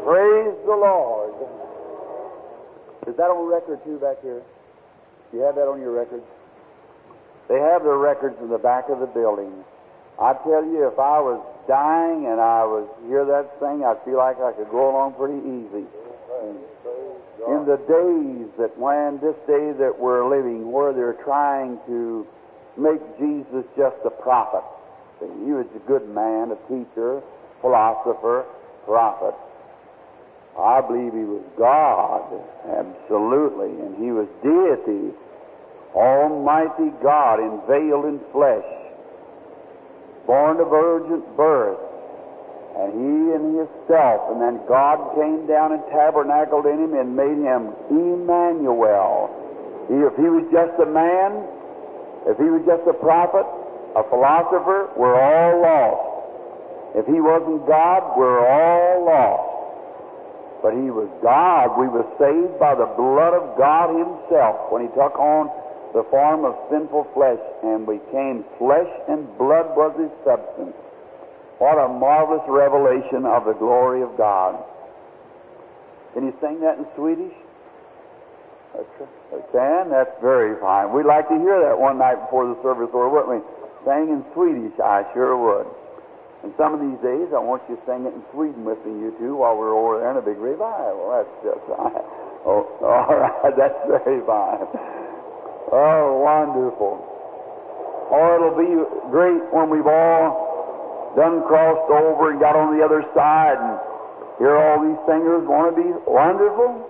Praise the Lord. Is that on record too back here? Do you have that on your record? They have their records in the back of the building. I tell you, if I was dying and I was hear that thing, I'd feel like I could go along pretty easy. In the days that when this day that we're living, where they're trying to make Jesus just a prophet. He was a good man, a teacher, philosopher, prophet. I believe he was God, absolutely, and he was deity, Almighty God, veiled in flesh, born of virgin birth, and he and himself, and then God came down and tabernacled in him and made him Emmanuel. If he was just a man, if he was just a prophet, a philosopher, we're all lost. If he wasn't God, we're all lost. But he was God. We were saved by the blood of God himself when he took on the form of sinful flesh and became flesh, and blood was his substance. What a marvelous revelation of the glory of God. Can you sing that in Swedish? Can? That's very fine. We'd like to hear that one night before the service, or wouldn't we? Sang in Swedish, I sure would. And some of these days, I want you to sing it in Sweden with me, you two, while we're over there in a big revival. That's just fine. Oh, all right, that's very fine. Oh, wonderful. Oh, it'll be great when we've all done crossed over and got on the other side and hear all these singers. Want to be wonderful?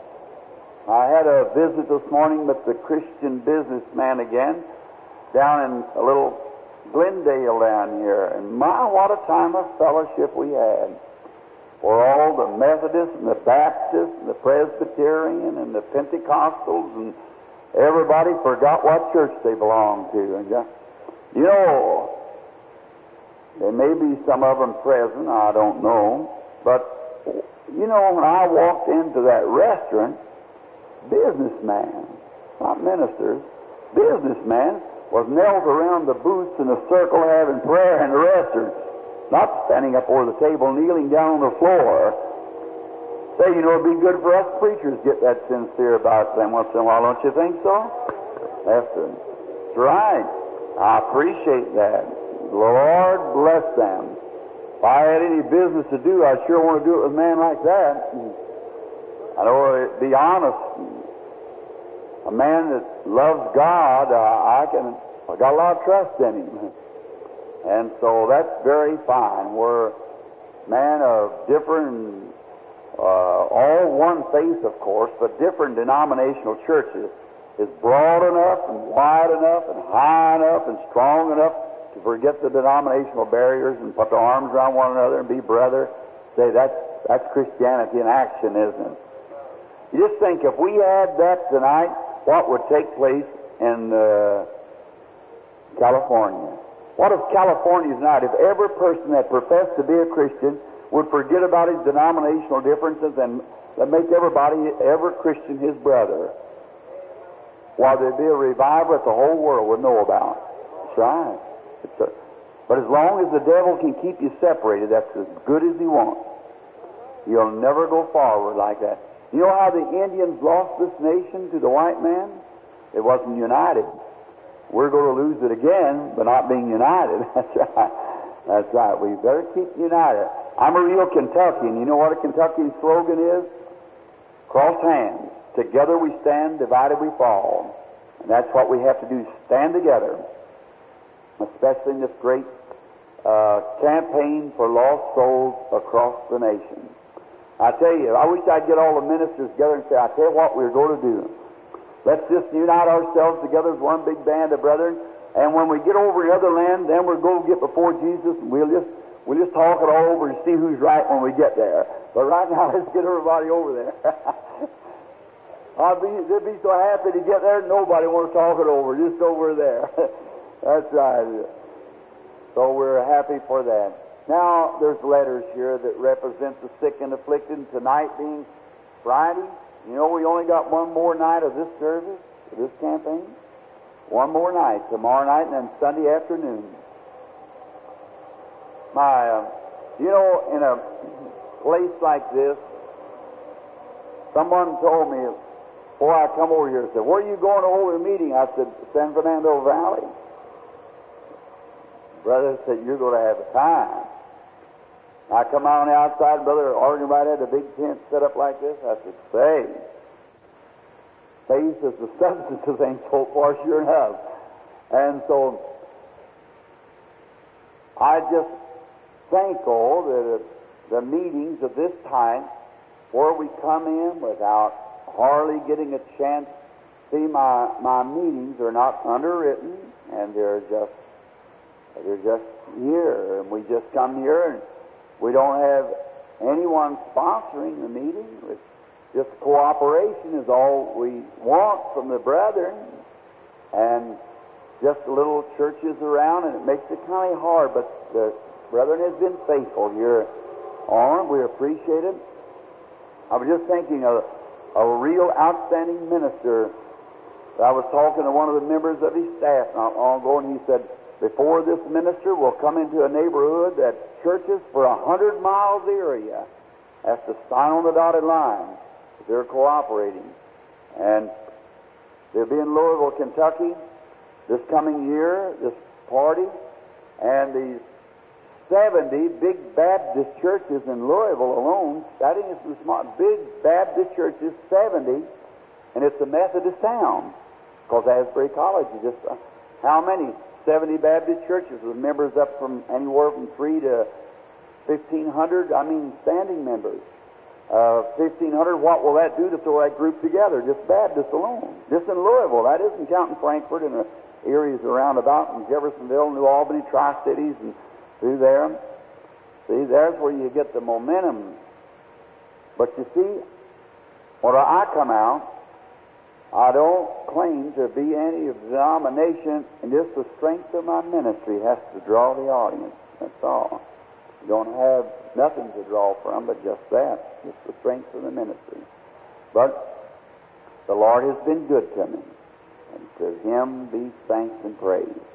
I had a visit this morning with the Christian businessman again down in a little Glendale down here, and my, what a time of fellowship we had. For all the Methodists and the Baptists and the Presbyterian and the Pentecostals, and everybody forgot what church they belonged to. And you know, there may be some of them present, I don't know, but you know, when I walked into that restaurant, businessman, not ministers, businessman was knelt around the booths in a circle having prayer in the restaurant, not standing up over the table, kneeling down on the floor. Say, you know, it'd be good for us preachers to get that sincere about them once in a while, don't you think so? That's right. I appreciate that. Lord bless them. If I had any business to do, I sure want to do it with a man like that. I know to be honest. A man that loves God, I got a lot of trust in him. And so that's very fine. We're man of different, all one faith, of course, but different denominational churches is broad enough and wide enough and high enough and strong enough to forget the denominational barriers and put their arms around one another and be brother. Say, that's Christianity in action, isn't it? You just think, if we had that tonight, what would take place in California? What if California tonight, if every person that professed to be a Christian would forget about his denominational differences and make every Christian his brother? Why, there'd be a revival that the whole world would know about. That's right. But as long as the devil can keep you separated, that's as good as he wants. You'll never go forward like that. You know how the Indians lost this nation to the white man? It wasn't united. We're going to lose it again, but not being united. That's right. That's right. We better keep united. I'm a real Kentuckian. You know what a Kentuckian slogan is? Cross hands. Together we stand, divided we fall. And that's what we have to do, stand together. Especially in this great campaign for lost souls across the nation. I tell you, I wish I'd get all the ministers together and say, I tell you what we're going to do. Let's just unite ourselves together as one big band of brethren, and when we get over the other land, then we're going to get before Jesus, and we'll just talk it all over and see who's right when we get there. But right now, let's get everybody over there. They'd be so happy to get there, nobody want to talk it over, just over there. That's right. So we're happy for that. Now, there's letters here that represent the sick and afflicted, tonight being Friday. You know, we only got one more night of this service, of this campaign. One more night, tomorrow night, and then Sunday afternoon. You know, place like this, someone told me before I come over here, said, "Where are you going to hold a meeting?" I said, "San Fernando Valley." Brother said, "You're going to have a time." I come out on the outside, brother, arguing right at a big tent set up like this. I said, faith is the substance of things so far sure enough. And so I just thank all the meetings of this time where we come in without hardly getting a chance. See, my meetings are not underwritten, and they're just here, and we just come here, and we don't have anyone sponsoring the meeting. It's just cooperation is all we want from the brethren, and just little churches around, and it makes it kind of hard, but the brethren has been faithful here on. We appreciate it. I was just thinking of a real outstanding minister. I was talking to one of the members of his staff not long ago, and he said, before this minister will come into a neighborhood that churches for 100 miles area have to sign on the dotted line if they're cooperating. And they'll be in Louisville, Kentucky this coming year, this party, and these 70 big Baptist churches in Louisville alone, I think it's the smart big Baptist churches, 70, and it's a Methodist town, because Asbury College is just, how many? 70 Baptist churches with members up from anywhere from 3 to 1,500, standing members. 1,500, what will that do to throw that group together? Just Baptists alone. Just in Louisville. That isn't counting Frankfort and the areas around about, and Jeffersonville, New Albany, Tri-Cities, and through there. See, there's where you get the momentum. But you see, when I come out, I don't claim to be any denomination, and just the strength of my ministry has to draw the audience. That's all. You don't have nothing to draw from but just that, just the strength of the ministry. But the Lord has been good to me, and to Him be thanks and praise.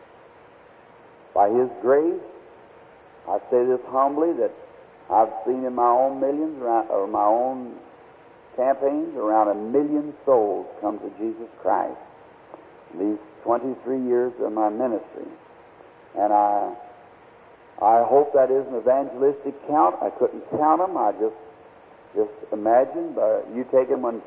By His grace, I say this humbly, that I've seen in my own millions, or my own campaigns, around 1 million souls come to Jesus Christ in these 23 years of my ministry. And I hope that is an evangelistic count. I couldn't count them. I just imagine, you taking when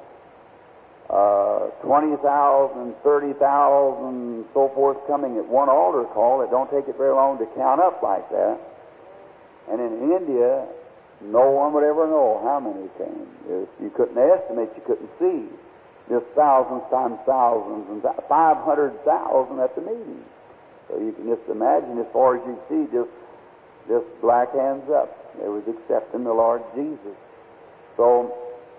20,000, 30,000, so forth coming at one altar call, it don't take it very long to count up like that. And in India, no one would ever know how many came. You couldn't estimate, you couldn't see. Just thousands times thousands, and 500,000 at the meeting. So you can just imagine, as far as you see, just black hands up. They was accepting the Lord Jesus. So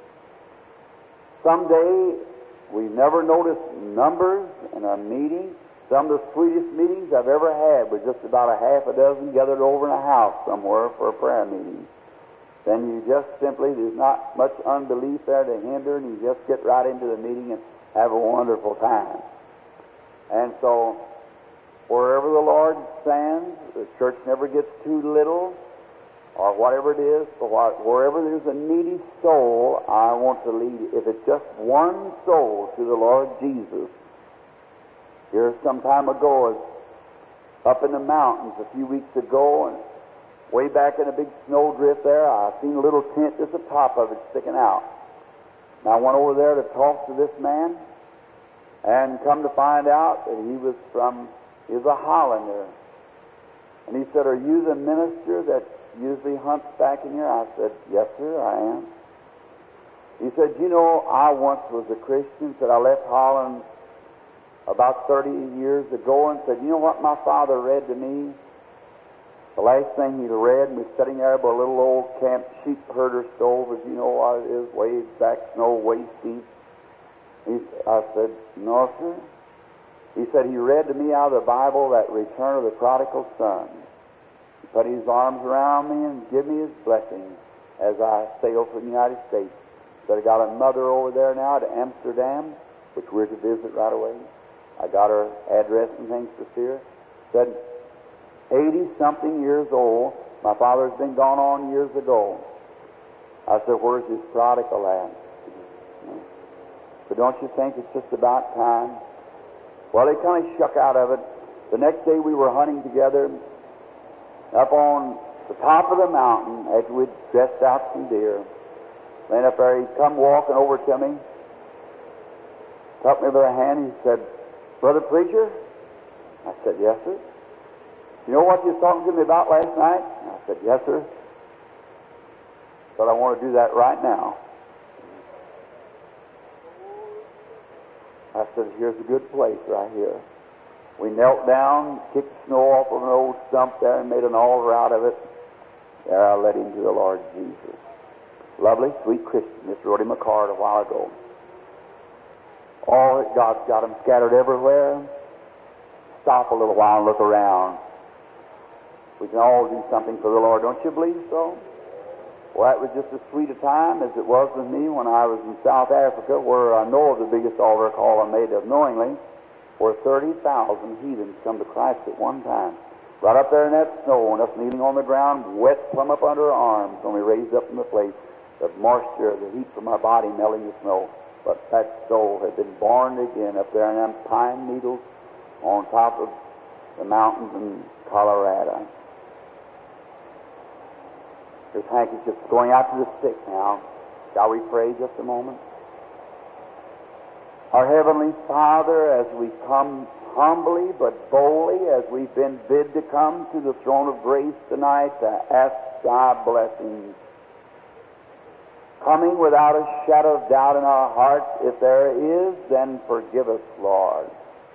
someday, we never noticed numbers in a meeting. Some of the sweetest meetings I've ever had was just about a half a dozen gathered over in a house somewhere for a prayer meeting. Then you just simply, there's not much unbelief there to hinder, and you just get right into the meeting and have a wonderful time. And so, wherever the Lord stands, the church never gets too little, or whatever it is, but wherever there's a needy soul, I want to lead, if it's just one soul, to the Lord Jesus. Here some time ago, I was up in the mountains a few weeks ago, and way back in a big snowdrift there, I seen a little tent just the top of it sticking out. And I went over there to talk to this man, and come to find out that he was a Hollander. And he said, "Are you the minister that usually hunts back in here?" I said, "Yes, sir, I am." He said, "You know, I once was a Christian," said, "I left Holland about 30 years ago," and said, "You know what my father read to me? The last thing he read, and was sitting there by a little old camp sheep herder stove, as you know what it is, way back, snow waist deep." I said, "No, sir." He said he read to me out of the Bible that return of the prodigal son. He put his arms around me and give me his blessing as I sail for the United States. He said, "I got a mother over there now to Amsterdam, which we're to visit right away. I got her address and things to see her." Said, 80-something years old. My father's been gone on years ago. I said, where's his prodigal at? But don't you think it's just about time? Well, he kind of shook out of it. The next day we were hunting together up on the top of the mountain after we'd dressed out some deer. Laying up there, he come walking over to me, took me by the hand, he said, Brother Preacher? I said, yes, sir. You know what you were talking to me about last night? I said, yes, sir. But I want to do that right now. I said, here's a good place right here. We knelt down, kicked the snow off of an old stump there and made an altar out of it. There I led him to the Lord Jesus. Lovely, sweet Christian. This wrote him a card a while ago. Oh, God's got them scattered everywhere. Stop a little while and look around. We can all do something for the Lord. Don't you believe so? Well, that was just as sweet a time as it was with me when I was in South Africa, where I know of the biggest altar call I made of knowingly, where 30,000 heathens come to Christ at one time. Right up there in that snow, and us kneeling on the ground, wet plumb up under our arms when we raised up from the place. The moisture, the heat from our body melting the snow. But that soul had been born again up there in them pine needles on top of the mountains in Colorado. There's handkerchiefs going out to the sick now. Shall we pray just a moment? Our Heavenly Father, as we come humbly but boldly, as we've been bid to come to the throne of grace tonight to ask Thy blessings, coming without a shadow of doubt in our hearts, if there is, then forgive us, Lord.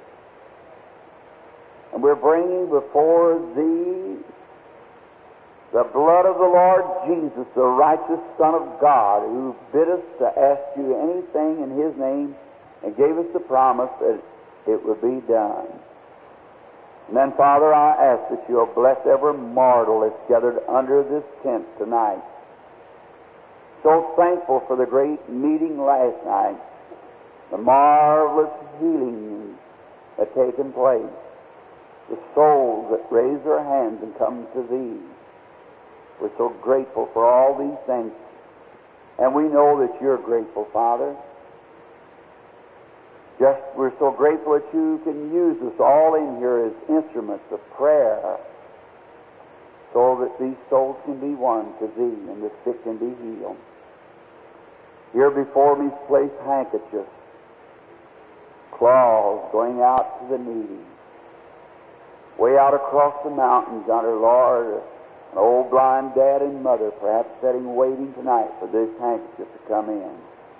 And we're bringing before Thee the blood of the Lord Jesus, the righteous Son of God, who bid us to ask you anything in His name and gave us the promise that it would be done. And then, Father, I ask that You'll bless every mortal that's gathered under this tent tonight. So thankful for the great meeting last night, the marvelous healing that taken place, the souls that raise their hands and come to Thee. We're so grateful for all these things, and we know that You're grateful, Father. We're so grateful that You can use us all in here as instruments of prayer, so that these souls can be won to Thee and the sick can be healed. Here before me is placed handkerchiefs, claws going out to the needy. Way out across the mountains under, Lord, an old blind dad and mother perhaps sitting waiting tonight for this handkerchief to come in.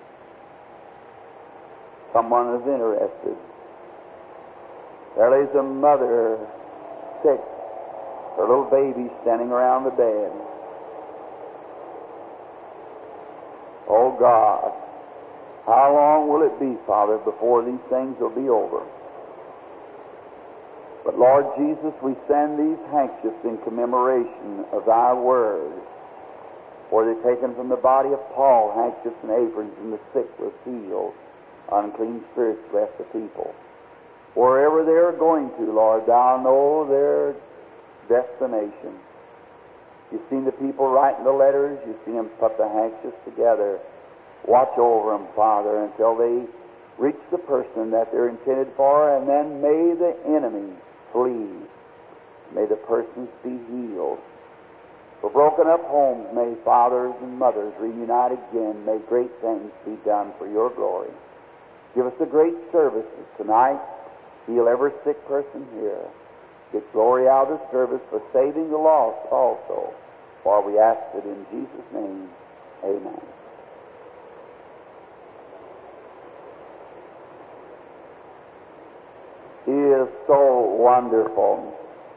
Someone is interested. There lays a mother sick, her little baby standing around the bed. Oh God, how long will it be, Father, before these things will be over? But Lord Jesus, we send these handkerchiefs in commemoration of Thy word. For they're taken from the body of Paul, handkerchiefs and aprons, and the sick was healed. Unclean spirits left the people. Wherever they're going to, Lord, Thou know their destination. You've seen the people writing the letters. You've seen them put the handkerchiefs together. Watch over them, Father, until they reach the person that they're intended for, and then may the enemy flee. May the persons be healed. For broken up homes, may fathers and mothers reunite again. May great things be done for Your glory. Give us a great services tonight. Heal every sick person here. Get glory out of the service for saving the lost also. For we ask it in Jesus' name. Amen. He is so wonderful.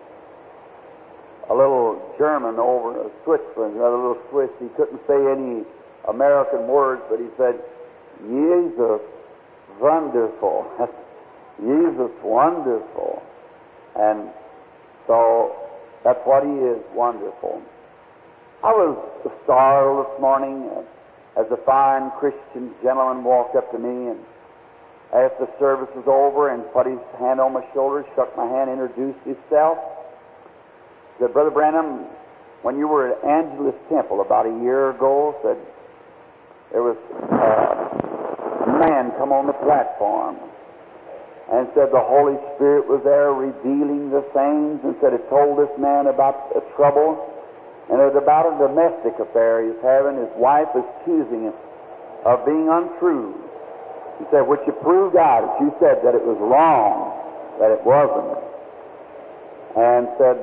A little German over in Switzerland, another little Swiss, he couldn't say any American words, but he said, Jesus, wonderful. Jesus, wonderful. And so that's what He is, wonderful. I was startled this morning as a fine Christian gentleman walked up to me and after the service was over and put his hand on my shoulder, shook my hand, introduced himself. He said, Brother Branham, when you were at Angelus Temple about a year ago, said, there was a man come on the platform and said the Holy Spirit was there revealing the things, and said it told this man about a trouble, and it was about a domestic affair he's having. His wife is accusing him of being untrue. He said, which you proved out, as you said, that it was wrong, that it wasn't. And said,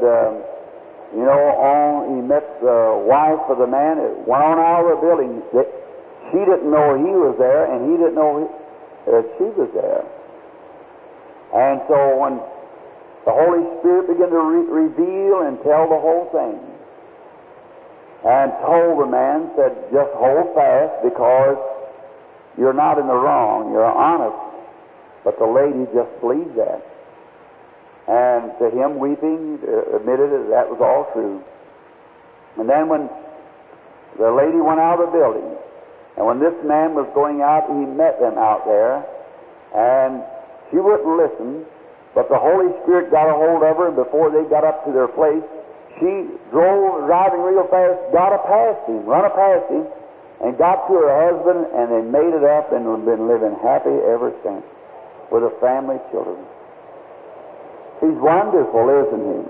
he met the wife of the man, went on out of the building. She didn't know he was there, and he didn't know that she was there. And so when the Holy Spirit began to reveal and tell the whole thing, and told the man, said, just hold fast, because you're not in the wrong, you're honest. But the lady just believed that. And to him, weeping, admitted that was all true. And then when the lady went out of the building, and when this man was going out, he met them out there, and she wouldn't listen, but the Holy Spirit got a hold of her, and before they got up to their place, she driving real fast, run past him, and got to her husband, and they made it up and have been living happy ever since with a family of children. He's wonderful, isn't he?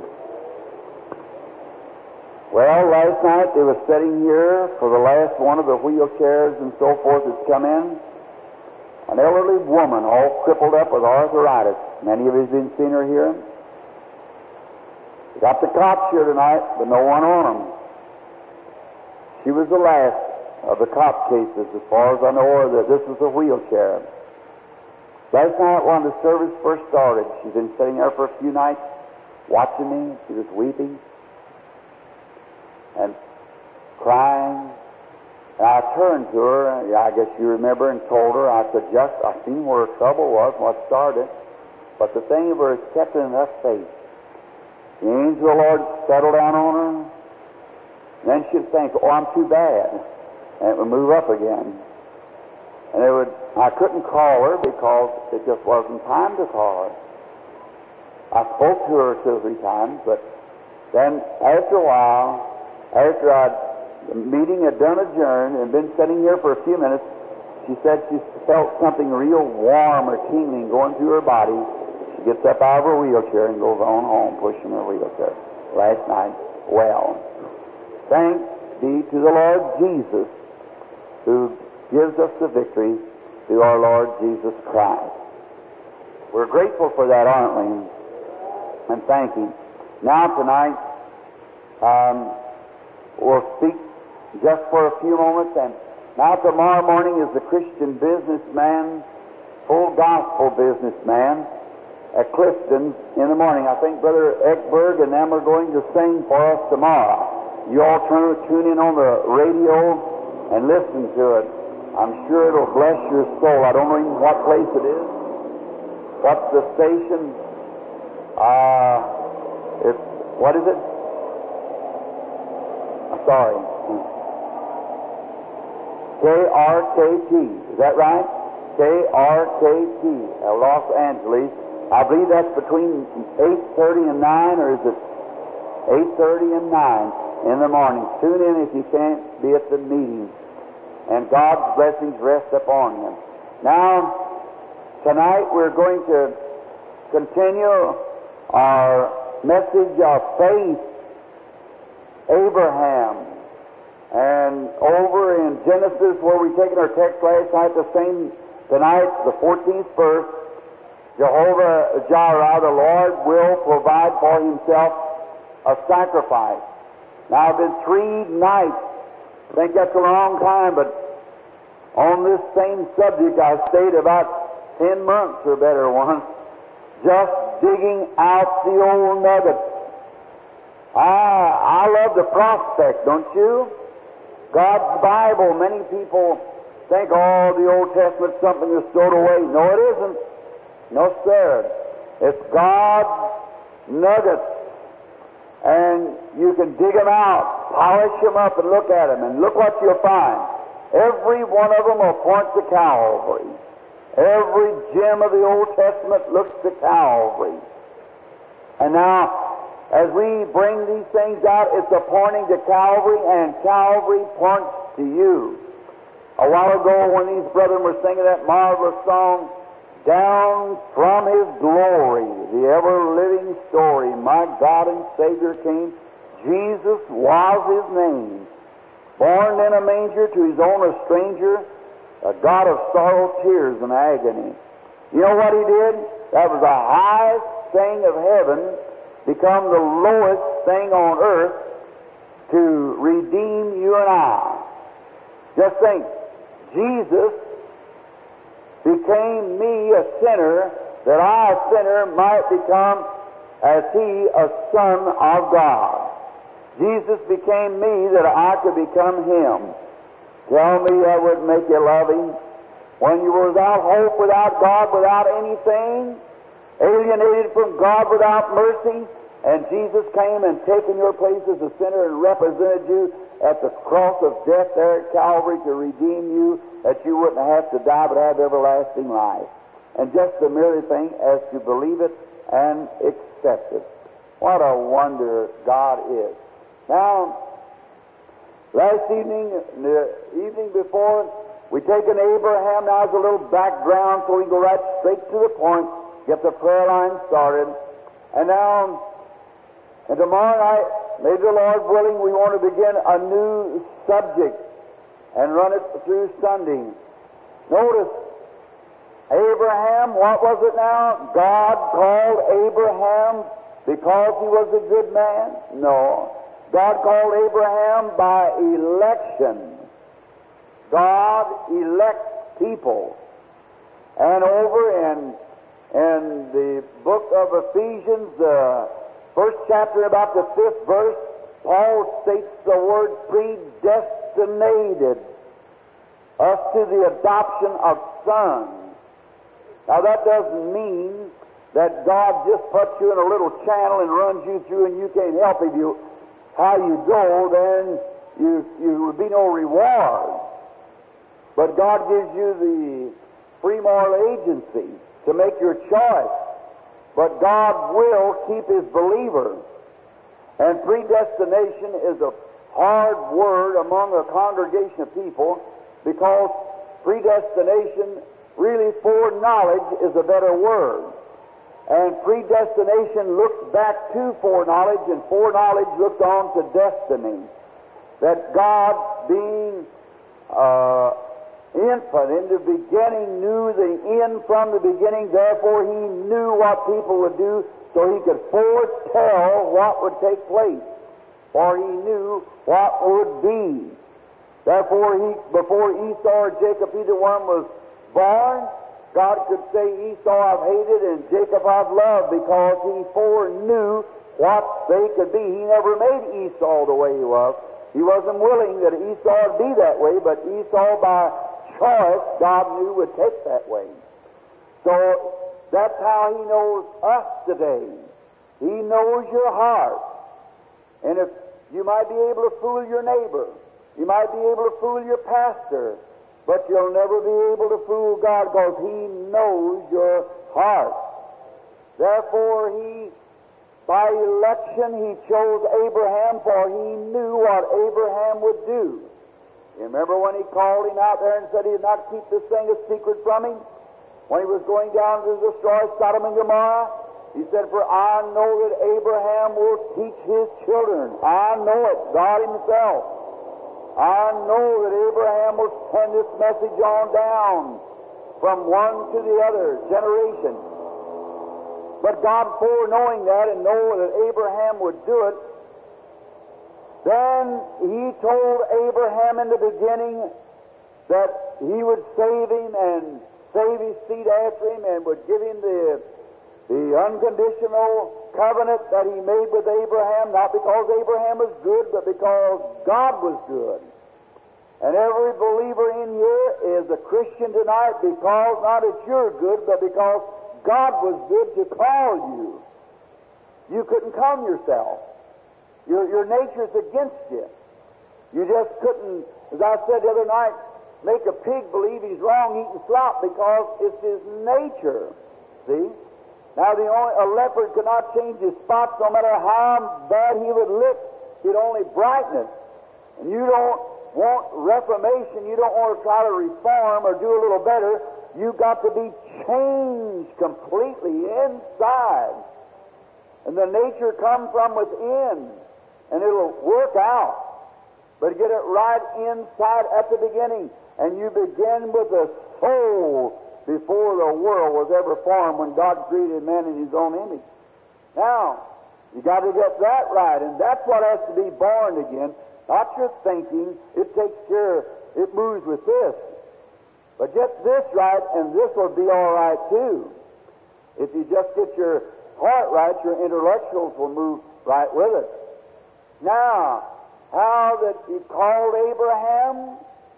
Well, last night they were sitting here for the last one of the wheelchairs and so forth that's come in. An elderly woman, all crippled up with arthritis. Many of you have seen her here. Got the cops here tonight, but no one on them. She was the last of the cop cases, as far as I know, or that this was a wheelchair. Last night, when the service first started, she's been sitting there for a few nights, watching me. She was weeping and crying. And I turned to her, I guess you remember, and told her, I said, I seen where her trouble was, what started, but the thing of her is kept in enough faith. The angel of the Lord settled down on her, and then she'd think, I'm too bad, and it would move up again. And I couldn't call her because it just wasn't time to call her. I spoke to her 2 or 3 times, but then after a while, after the meeting had done adjourned and been sitting here for a few minutes, she said she felt something real warm or tingling going through her body. She gets up out of her wheelchair and goes on home pushing her wheelchair. Last night, well, thanks be to the Lord Jesus, who gives us the victory through our Lord Jesus Christ. We're grateful for that, aren't we? And thank Him. Now tonight, we'll speak just for a few moments, and now tomorrow morning is the Christian businessman, full gospel businessman at Clifton in the morning. I think Brother Eckberg and them are going to sing for us tomorrow. You all tune in on the radio and listen to it. I'm sure it'll bless your soul. I don't know even what place it is. What's the station? What is it? I'm sorry. KRKT. Is that right? KRKT, Los Angeles. I believe that's between 8:30 and 9, or is it 8:30 and 9 in the morning? Tune in if you can't be at the meeting. And God's blessings rest upon you. Now, tonight we're going to continue our message of faith, Abraham. And over in Genesis, where we taken our text last night, the same tonight, the 14th verse, Jehovah Jireh, the Lord will provide for Himself a sacrifice. Now, it's been 3 nights. I think that's a long time, but on this same subject, I stayed about 10 months or better once, just digging out the old nuggets. I love the prospect, don't you? God's Bible, many people think, the Old Testament's something that's stowed away. No, it isn't. No, sir. It's God's nuggets. And you can dig them out, polish them up, and look at them, and look what you'll find. Every one of them will point to Calvary. Every gem of the Old Testament looks to Calvary. And now, as we bring these things out, it's a pointing to Calvary, and Calvary points to you. a while ago when these brethren were singing that marvelous song, down from His glory, the ever-living story, my God and Savior came. Jesus was His name. Born in a manger, to His own a stranger, a God of sorrow, tears, and agony. You know what He did? That was the highest thing of heaven, become the lowest thing on earth to redeem you and I. Just think, Jesus became me, a sinner, that I, a sinner, might become, as He, a son of God. Jesus became me that I could become Him. Tell me that would make you love Him. When you were without hope, without God, without anything, alienated from God, without mercy, and Jesus came and taken your place as a sinner and represented you at the cross of death there at Calvary to redeem you, that you wouldn't have to die but have everlasting life. And just the merely thing as to believe it and accept it. What a wonder God is. Now, last evening, the evening before, we taken Abraham now as a little background so we can go right straight to the point, get the prayer line started. And now, and tomorrow night, may the Lord willing, we want to begin a new subject and run it through Sunday. Notice, Abraham, what was it now? God called Abraham because he was a good man? No. God called Abraham by election. God elects people. And over in the book of Ephesians, first chapter, about the 5th verse, Paul states the word predestinated us to the adoption of sons. Now that doesn't mean that God just puts you in a little channel and runs you through and you can't help it. How you go, then you would be no reward. But God gives you the free moral agency to make your choice. But God will keep His believer. And predestination is a hard word among a congregation of people because predestination, really foreknowledge, is a better word. And predestination looks back to foreknowledge, and foreknowledge looks on to destiny. That God, being infant in the beginning, knew the end from the beginning, therefore He knew what people would do, so He could foretell what would take place. For He knew what would be. Therefore, before Esau or Jacob, either one was born, God could say, Esau I've hated and Jacob I've loved, because He foreknew what they could be. He never made Esau the way he was. He wasn't willing that Esau would be that way, but Esau by choice, God knew would take that way. So that's how He knows us today. He knows your heart. And if you might be able to fool your neighbor, you might be able to fool your pastor, but you'll never be able to fool God, because He knows your heart. Therefore, by election, He chose Abraham, for He knew what Abraham would do. You remember when He called him out there and said He did not keep this thing a secret from him? When He was going down to destroy Sodom and Gomorrah, He said, for I know that Abraham will teach his children. I know it, God Himself. I know that Abraham will send this message on down from one to the other generation. But God, foreknowing that and know that Abraham would do it, then He told Abraham in the beginning that He would save him and save his seed after him, and would give him the unconditional covenant that He made with Abraham, not because Abraham was good, but because God was good. And every believer in here is a Christian tonight because not that you're good, but because God was good to call you. You couldn't come yourself. Your nature's against you. You just couldn't, as I said the other night, make a pig believe he's wrong eating slop because it's his nature. See? Now a leopard could not change his spots no matter how bad he would lick. He'd only brighten it. And you don't want reformation, you don't want to try to reform or do a little better. You've got to be changed completely inside. And the nature comes from within, and it'll work out. But get it right inside at the beginning. And you begin with a soul before the world was ever formed, when God created man in His own image. Now, you got to get that right, and that's what has to be born again. Not your thinking. It takes care, it moves with this. But get this right, and this will be all right too. If you just get your heart right, your intellectuals will move right with it. Now, how that He called Abraham,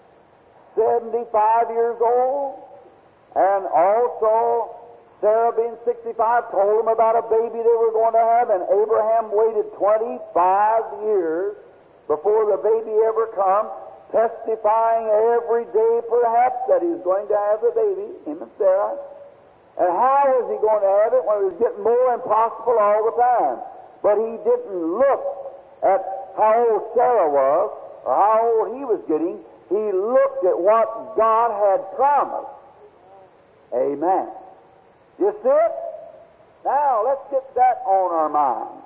75 years old, and also Sarah being 65, told him about a baby they were going to have, and Abraham waited 25 years before the baby ever come, testifying every day perhaps that he was going to have the baby, him and Sarah. And how was he going to have it when it was getting more impossible all the time? But he didn't look at how old Sarah was or how old he was getting. He looked at what God had promised. Amen. You see it? Now, let's get that on our mind.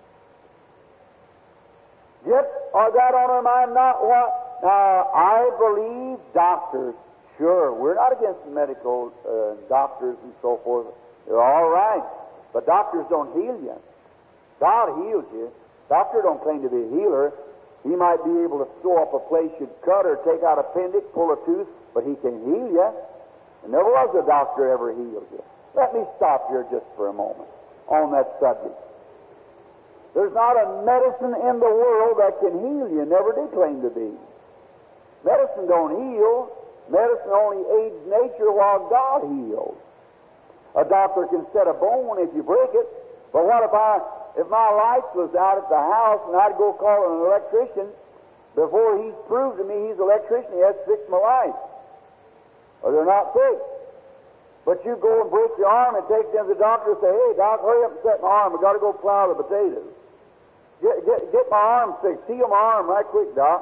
Get that on our mind, not what? Now, I believe doctors, sure, we're not against medical doctors and so forth. They're all right. But doctors don't heal you. God heals you. Doctor don't claim to be a healer. He might be able to sew up a place you'd cut or take out an appendix, pull a tooth, but he can heal you. And never was a doctor ever healed you. Let me stop here just for a moment on that subject. There's not a medicine in the world that can heal you. Never did claim to be. Medicine don't heal. Medicine only aids nature while God heals. A doctor can set a bone if you break it, but what if my lights was out at the house and I'd go call an electrician, before he's proved to me he's an electrician, he has to fix my lights, or they're not fixed. But you go and break your arm and take them to the doctor and say, "Hey, Doc, hurry up and set my arm. I've got to go plow the potatoes. Get my arm fixed. Heal my arm right quick, Doc."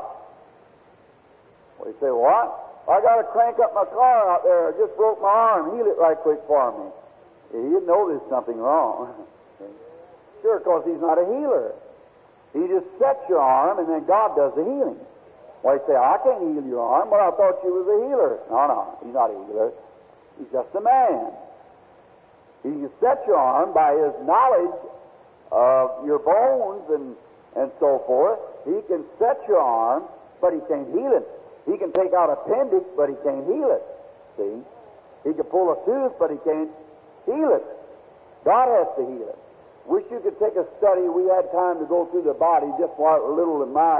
Well, you say, "What? I got to crank up my car out there. I just broke my arm. Heal it right quick for me." You know there's something wrong. Sure, because he's not a healer. He just sets your arm, and then God does the healing. Well, you say, "I can't heal your arm." "Well, I thought you was a healer." No, he's not a healer. He's just a man. He can set your arm by his knowledge of your bones and so forth. He can set your arm, but he can't heal it. He can take out appendix, but he can't heal it. See? He can pull a tooth, but he can't heal it. God has to heal it. Wish you could take a study. We had time to go through the body, just what little in my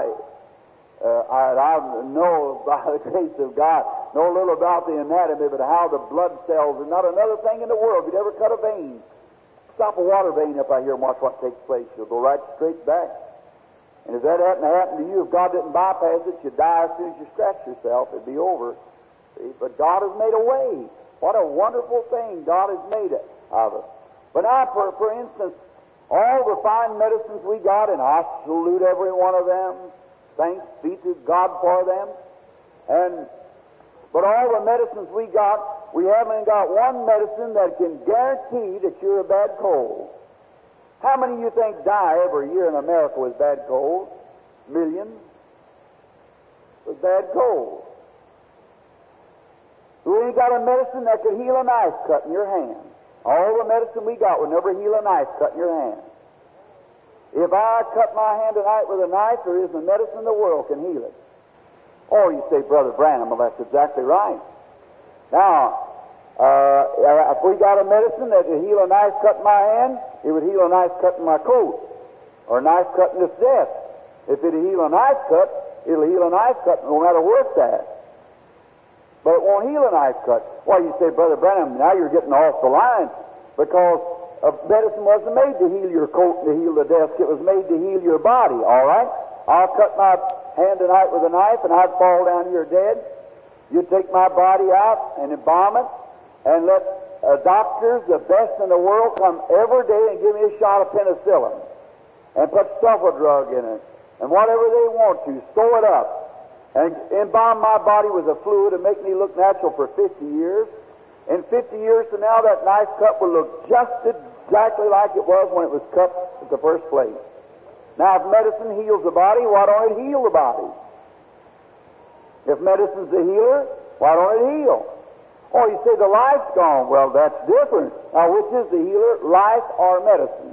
I know by the grace of God, know a little about the anatomy, but how the blood cells are not another thing in the world. If you'd ever cut a vein, stop a water vein up out here and watch what takes place. You'll go right straight back. And if that hadn't happened to you, if God didn't bypass it, you'd die as soon as you scratch yourself. It'd be over. See? But God has made a way. What a wonderful thing God has made of it. But now, for instance, all the fine medicines we got, and I salute every one of them. Thanks be to God for them. But all the medicines we got, we haven't got one medicine that can guarantee that you're a bad cold. How many of you think die every year in America with bad cold? Millions. With bad cold. We ain't got a medicine that could heal a knife cut in your hand. All the medicine we got would never heal a knife cut in your hand. If I cut my hand tonight with a knife, there isn't a medicine in the world can heal it. Or you say, "Brother Branham," well, that's exactly right. Now, if we got a medicine that would heal a knife cut in my hand, it would heal a knife cut in my coat, or a knife cut in this desk. If it'll heal a knife cut, it'll heal a knife cut no matter where it's at. But it won't heal a knife cut. Well, you say, "Brother Branham, now you're getting off the line," because medicine wasn't made to heal your coat and to heal the desk. It was made to heal your body, all right? I'll cut my hand tonight with a knife, and I'd fall down here dead. You'd take my body out and embalm it, and let doctors, the best in the world, come every day and give me a shot of penicillin and put sulfa drug in it and whatever they want to, sew it up. and embalm my body with a fluid and make me look natural for 50 years. In 50 years from now, that nice cup will look just exactly like it was when it was cut at the first place. Now, if medicine heals the body, why don't it heal the body? If medicine's the healer, why don't it heal? Oh, you say the life's gone. Well, that's different. Now, which is the healer, life or medicine?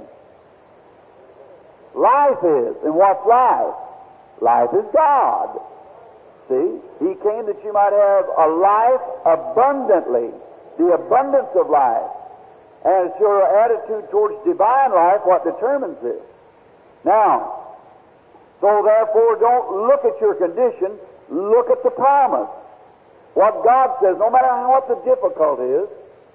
Life is. And what's life? Life is God. See? He came that you might have a life abundantly. The abundance of life. And it's your attitude towards divine life what determines this. Now, so therefore, don't look at your condition. Look at the promise. What God says, no matter what the difficulty is.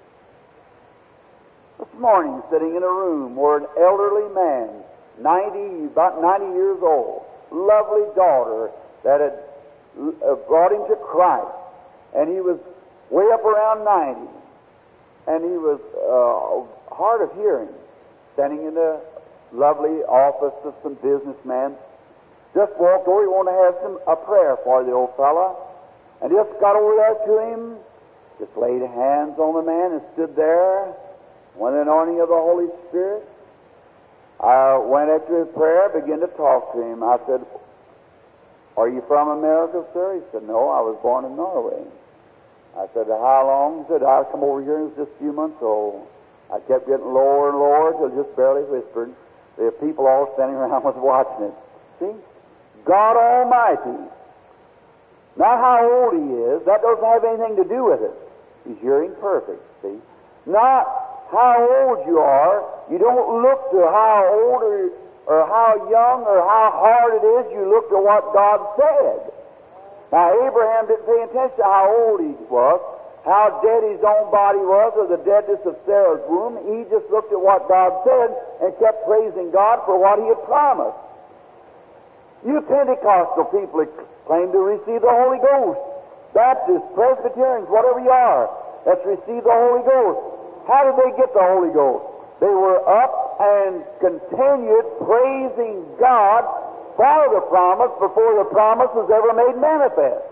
This morning, sitting in a room where an elderly man, about 90 years old, lovely daughter that had brought him to Christ, and he was way up around 90, and he was hard of hearing, standing in the lovely office of some businessman. Just walked over. He wanted to have a prayer for the old fella, and just got over there to him, just laid hands on the man and stood there. When the anointing of the Holy Spirit, I went after his prayer, began to talk to him. I said, "Are you from America, sir?" He said, "No, I was born in Norway." I said, "How long?" He said, "I come over here and was just a few months old." I kept getting lower and lower till just barely whispered. The people all standing around was watching it. See? God Almighty. Not how old he is. That doesn't have anything to do with it. He's hearing perfect, see? Not how old you are. You don't look to how old or how young or how hard it is. You look to what God said. Now, Abraham didn't pay attention to how old he was, how dead his own body was, or the deadness of Sarah's womb. He just looked at what God said and kept praising God for what he had promised. You Pentecostal people claim to receive the Holy Ghost. Baptists, Presbyterians, whatever you are, that's received the Holy Ghost. How did they get the Holy Ghost? They were up and continued praising God for the promise before the promise was ever made manifest.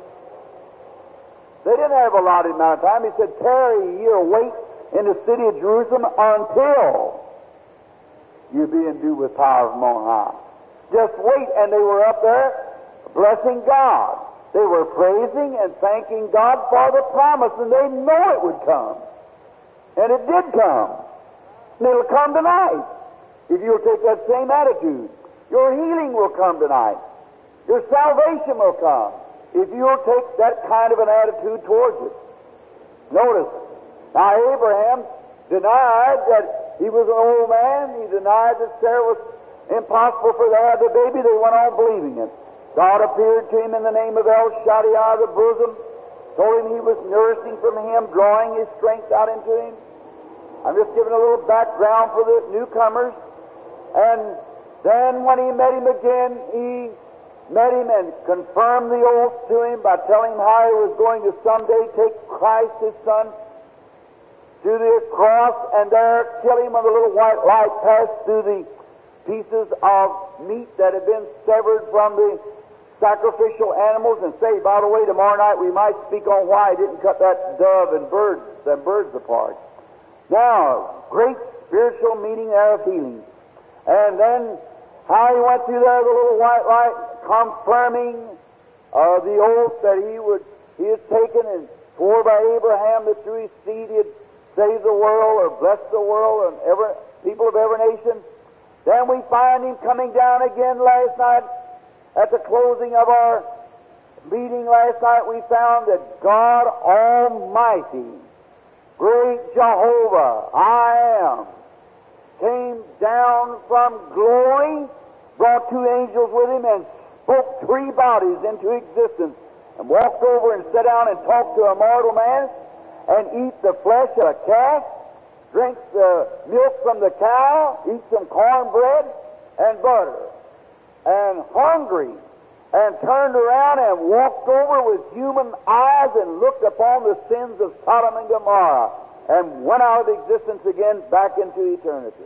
They didn't have a allotted amount of time. He said, "Tarry ye or wait in the city of Jerusalem until you be endued with power from on high." Just wait, and they were up there blessing God. They were praising and thanking God for the promise, and they know it would come. And it did come. And it'll come tonight if you'll take that same attitude. Your healing will come tonight. Your salvation will come if you'll take that kind of an attitude towards it. Notice, now Abraham denied that he was an old man. He denied that Sarah was impossible for them to have the baby. They went on believing it. God appeared to him in the name of El Shaddai, the bosom, told him he was nursing from him, drawing his strength out into him. I'm just giving a little background for the newcomers. And then when he met him again, he met him and confirmed the oath to him by telling him how he was going to someday take Christ, his son, to the cross and there kill him when the little white light passed through the pieces of meat that had been severed from the sacrificial animals, and say, by the way, tomorrow night we might speak on why he didn't cut that dove and birds apart. Now, great spiritual meaning there of healing. And then how he went through there, the little white light, confirming the oath that he had taken and swore by Abraham that through his seed he'd save the world or bless the world and people of every nation. Then we find him coming down again last night. At the closing of our meeting last night, we found that God Almighty, great Jehovah, I am, came down from glory, brought two angels with him, and spoke three bodies into existence, and walked over and sat down and talked to a mortal man, and eat the flesh of a calf, drink the milk from the cow, eat some cornbread and butter, and hungry, and turned around and walked over with human eyes and looked upon the sins of Sodom and Gomorrah, and went out of existence again back into eternity.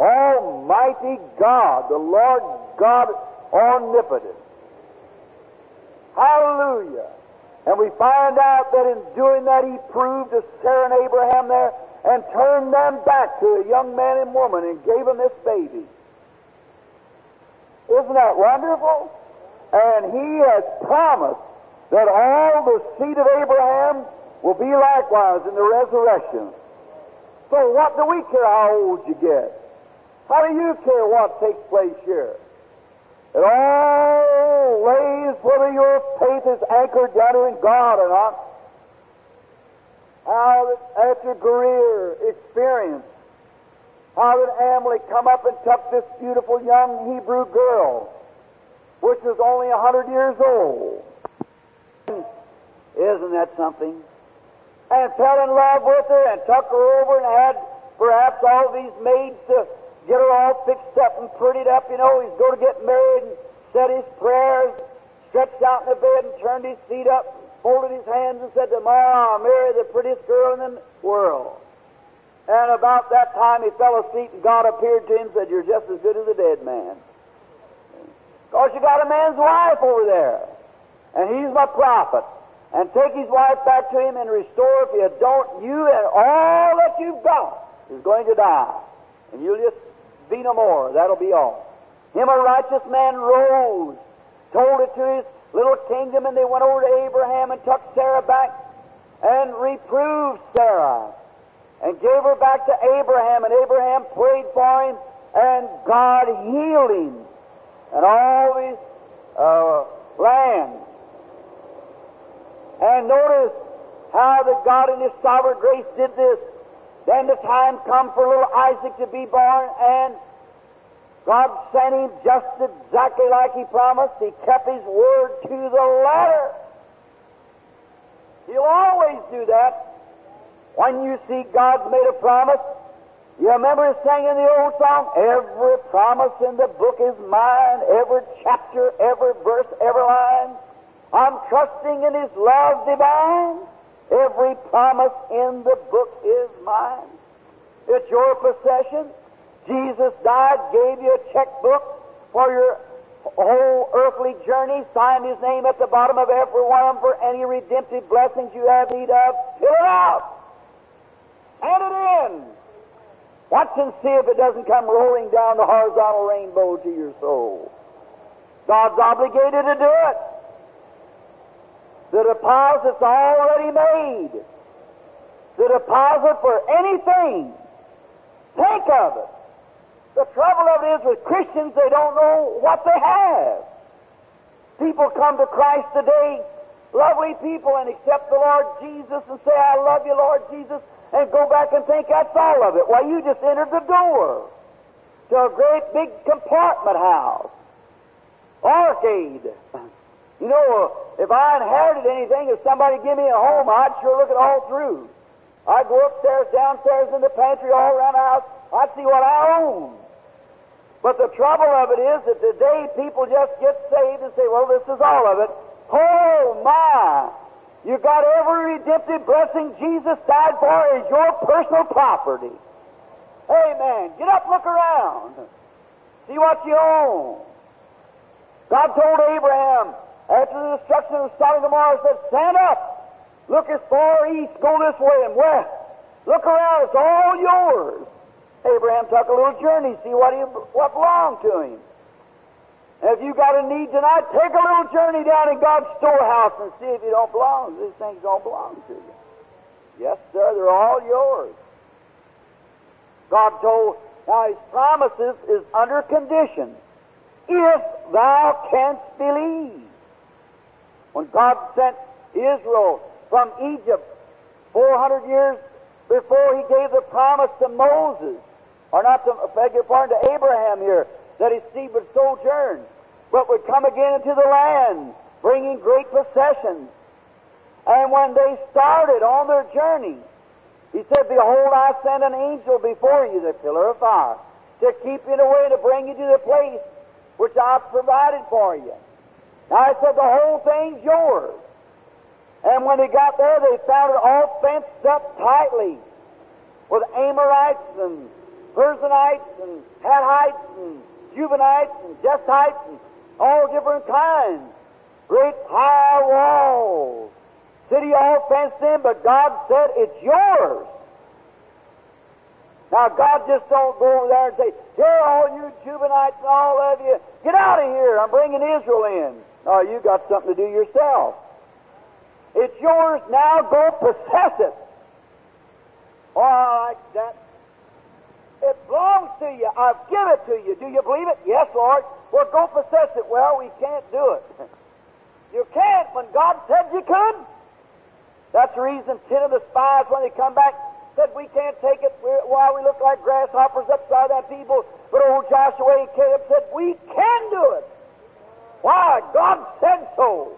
Almighty God, the Lord God omnipotent. Hallelujah. And we find out that in doing that He proved to Sarah and Abraham there and turned them back to a young man and woman and gave them this baby. Isn't that wonderful? And He has promised that all the seed of Abraham will be likewise in the resurrection. So what do we care how old you get? How do you care what takes place here? It all lays whether your faith is anchored down in God or not. How that after Greer experience, how that Amalek come up and took this beautiful young Hebrew girl, which was only 100 years old. Isn't that something? And fell in love with her and took her over and had perhaps all these maids to get her all fixed up and prettied up. You know, he's going to get married and said his prayers, stretched out in the bed and turned his feet up, folded his hands and said, "Tomorrow I'll marry the prettiest girl in the world." And about that time he fell asleep and God appeared to him and said, "You're just as good as a dead man. Because you got a man's wife over there, and he's my prophet. And take his wife back to him and restore. If you don't, you and all that you've got is going to die. And you'll just be no more. That'll be all." Him, a righteous man, rose, told it to his little kingdom, and they went over to Abraham and took Sarah back and reproved Sarah and gave her back to Abraham. And Abraham prayed for him, and God healed him and all these lands. And notice how that God in His sovereign grace did this. Then the time come for little Isaac to be born, and God sent him just exactly like He promised. He kept His word to the letter. He'll always do that. When you see God's made a promise, you remember singing the old song, "Every promise in the book is mine, every chapter, every verse, every line. I'm trusting in His love divine. Every promise in the book is mine." It's your possession. Jesus died, gave you a checkbook for your whole earthly journey, signed His name at the bottom of every one of them for any redemptive blessings you have need of. Fill it out. Hand it in. Watch and see if it doesn't come rolling down the horizontal rainbow to your soul. God's obligated to do it. The deposit's already made. The deposit for anything. Think of it. The trouble of it is with Christians, they don't know what they have. People come to Christ today, lovely people, and accept the Lord Jesus and say, "I love you, Lord Jesus," and go back and think that's all of it. Well, you just entered the door to a great big compartment house. Arcade. You know, if I inherited anything, if somebody give me a home, I'd sure look it all through. I'd go upstairs, downstairs, in the pantry, all around the house. I'd see what I own. But the trouble of it is that today people just get saved and say, "Well, this is all of it." Oh, my! You got every redemptive blessing Jesus died for is your personal property. Amen. Get up, look around. See what you own. God told Abraham, after the destruction of Sodom and Gomorrah, said, "Stand up, look as far east, go this way and west. Look around, it's all yours." Abraham took a little journey, see what belonged to him. And if you got a need tonight, take a little journey down in God's storehouse and see if you don't belong. These things don't belong to you. Yes, sir, they're all yours. God told, now His promises is under condition. If thou canst believe. When God sent Israel from Egypt 400 years before He gave the promise to Moses, or not to, beg your pardon, to Abraham here, that his seed would sojourn, but would come again into the land, bringing great possessions. And when they started on their journey, He said, "Behold, I send an angel before you, the pillar of fire, to keep you in the way, to bring you to the place which I've provided for you." Now I said, the whole thing's yours. And when they got there, they found it all fenced up tightly with Amorites and Perizzites and Hittites and Jubites and Jebusites and all different kinds. Great high walls. City all fenced in, but God said, it's yours. Now, God just don't go over there and say, here, all you Jubilees and all of you, get out of here. I'm bringing Israel in. No, you got something to do yourself. It's yours now. Go possess it. Oh, I like that. It belongs to you. I've given it to you. Do you believe it? Yes, Lord. Well, go possess it. Well, we can't do it. You can't when God said you could. That's the reason 10 of the spies, when they come back, said we can't take it. Why we look like grasshoppers upside that people. But old Joshua and Caleb said, we can do it. Why? God said so.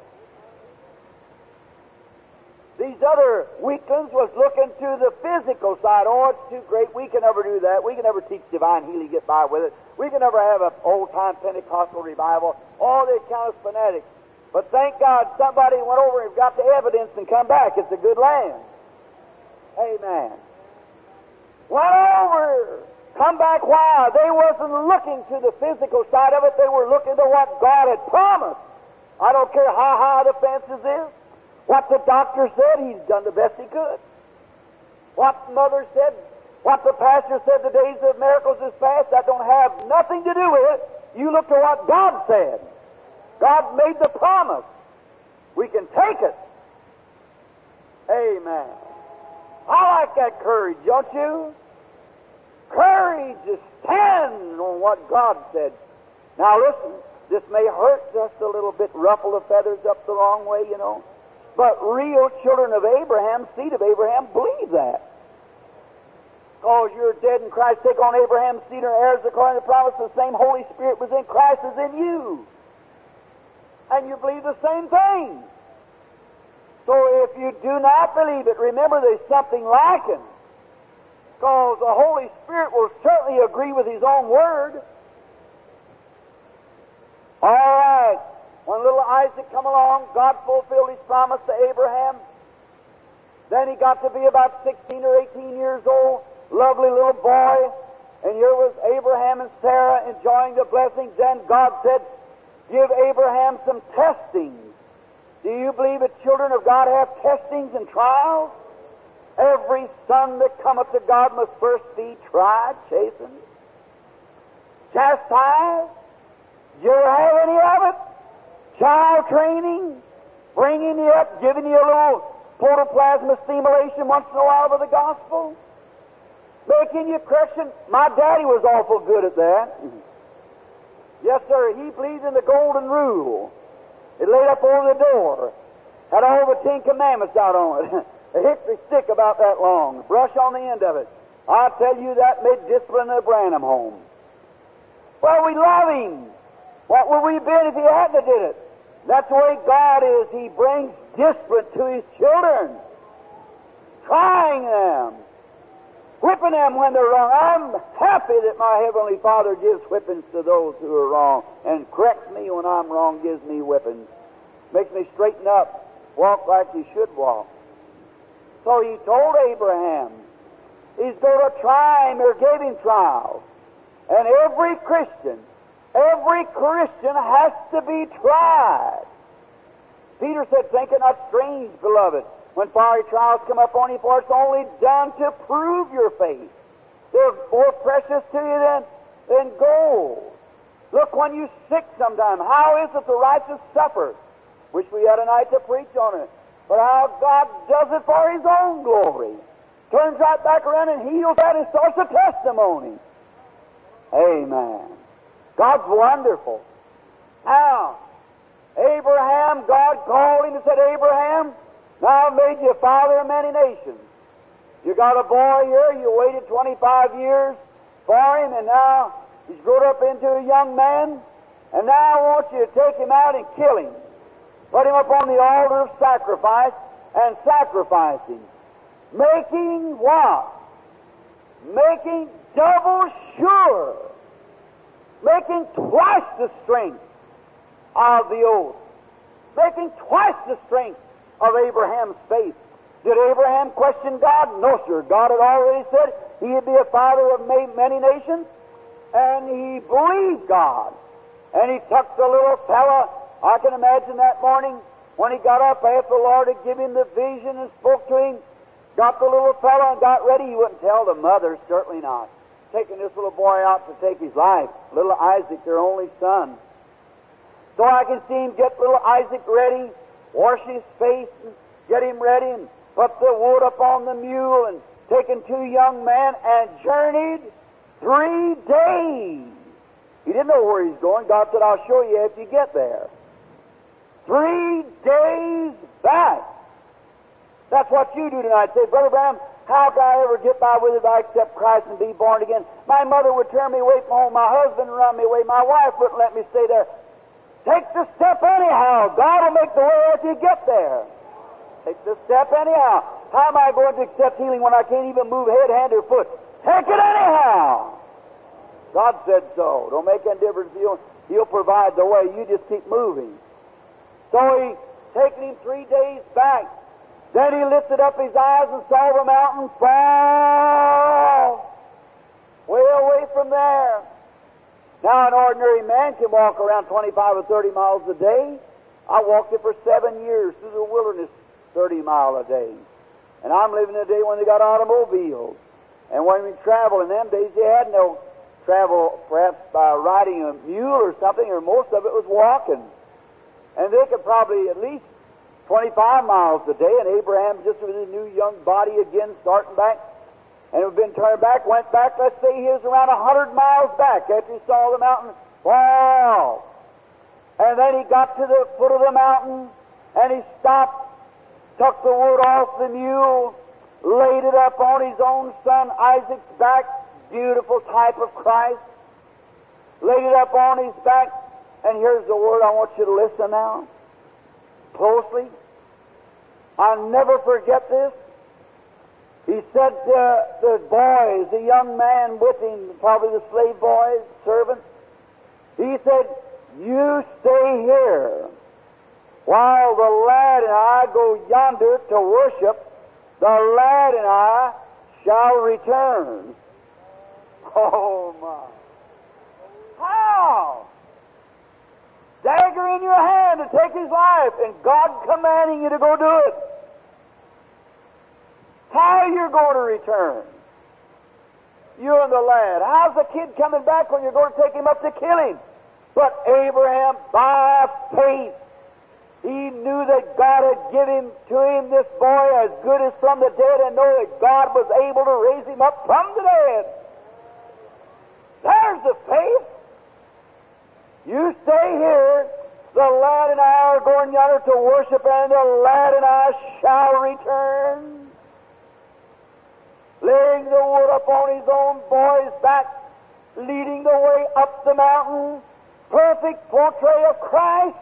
These other weaklings was looking to the physical side. Oh, it's too great. We can never do that. We can never teach divine healing, get by with it. We can never have an old-time Pentecostal revival. All they count as fanatics. But thank God somebody went over and got the evidence and come back. It's a good land. Amen. Went over. Come back. Why? They wasn't looking to the physical side of it. They were looking to what God had promised. I don't care how high the fences is. What the doctor said, he's done the best he could. What mother said, what the pastor said, the days of miracles is past, that don't have nothing to do with it. You look to what God said. God made the promise. We can take it. Amen. I like that courage, don't you? Courage to stand on what God said. Now listen, this may hurt just a little bit, ruffle the feathers up the wrong way, you know. But real children of Abraham, seed of Abraham, believe that. Because you're dead in Christ, take on Abraham's seed and heirs according to the promise. The same Holy Spirit was in Christ as in you. And you believe the same thing. So if you do not believe it, remember there's something lacking. Because the Holy Spirit will certainly agree with His own Word. All right. When little Isaac come along, God fulfilled His promise to Abraham. Then he got to be about 16 or 18 years old, lovely little boy. And here was Abraham and Sarah enjoying the blessings. Then God said, give Abraham some testings. Do you believe that children of God have testings and trials? Every son that cometh to God must first be tried, chastened, chastised. Did you ever have any of it? Child training, bringing you up, giving you a little protoplasma stimulation once in a while with the gospel, making you Christian. My daddy was awful good at that. Yes, sir. He believed in the golden rule. It laid up over the door. Had all the 10 Commandments out on it. A hickory stick about that long. Brush on the end of it. I tell you, that made discipline in the Branham home. Well, we love Him. What would we have been if He hadn't did it? That's the way God is. He brings discipline to His children. Trying them. Whipping them when they're wrong. I'm happy that my Heavenly Father gives whippings to those who are wrong and corrects me when I'm wrong, gives me whippings. Makes me straighten up, walk like He should walk. So He told Abraham He's going to try him or gave him trials. And every Christian has to be tried. Peter said, think it not strange, beloved, when fiery trials come upon you, for it's only done to prove your faith. They're more precious to you than gold. Look, when you're sick sometime, how is it the righteous suffer? Wish we had a night to preach on it. But how God does it for His own glory. Turns right back around and heals that and starts a testimony. Amen. God's wonderful. Now, Abraham, God called him and said, Abraham, now I've made you a father of many nations. You got a boy here, you waited 25 years for him, and now he's grown up into a young man, and now I want you to take him out and kill him. Put him up on the altar of sacrifice and sacrifice him. Making what? Making double sure. Making twice the strength of the oath. Making twice the strength of Abraham's faith. Did Abraham question God? No, sir. God had already said he'd be a father of many nations, and he believed God. And he took the little fella I can imagine that morning when he got up after the Lord had given him the vision and spoke to him, got the little fellow and got ready. He wouldn't tell the mother, certainly not. Taking this little boy out to take his life, little Isaac, their only son. So I can see him get little Isaac ready, wash his face, and get him ready, and put the wood up on the mule, and taking 2 young men, and journeyed 3 days. He didn't know where he's going. God said, I'll show you if you get there. 3 days back. That's what you do tonight. Say, Brother Branham, how can I ever get by with it if I accept Christ and be born again? My mother would turn me away from home. My husband would run me away. My wife wouldn't let me stay there. Take the step anyhow. God will make the way if you get there. Take the step anyhow. How am I going to accept healing when I can't even move head, hand, or foot? Take it anyhow. God said so. Don't make any difference. He'll provide the way. You just keep moving. So he taken him 3 days back. Then he lifted up his eyes and saw the mountain fall way away from there. Now an ordinary man can walk around 25 or 30 miles a day. I walked it for 7 years through the wilderness, 30 miles a day. And I'm living in a day when they got automobiles. And when we travel in them days, they had no travel perhaps by riding a mule or something, or most of it was walking. And they could probably at least 25 miles a day, and Abraham just with his new young body again starting back, and had been turned back, went back, let's say he was around 100 miles back after he saw the mountain fall. And then he got to the foot of the mountain, and he stopped, took the wood off the mule, laid it up on his own son Isaac's back, beautiful type of Christ, laid it up on his back, and here's the word. I want you to listen now closely. I'll never forget this. He said to the boys, the young man with him, probably the slave boys, servants, he said, you stay here while the lad and I go yonder to worship. The lad and I shall return. Oh, my. How? Dagger in your hand to take his life, and God commanding you to go do it. How you're going to return? You and the lad. How's the kid coming back when you're going to take him up to kill him? But Abraham, by faith, he knew that God had given to him this boy as good as from the dead, and know that God was able to raise him up from the dead. There's the faith. You stay here. The lad and I are going yonder to worship, and the lad and I shall return. Laying the wood upon his own boy's back, leading the way up the mountain, perfect portrait of Christ.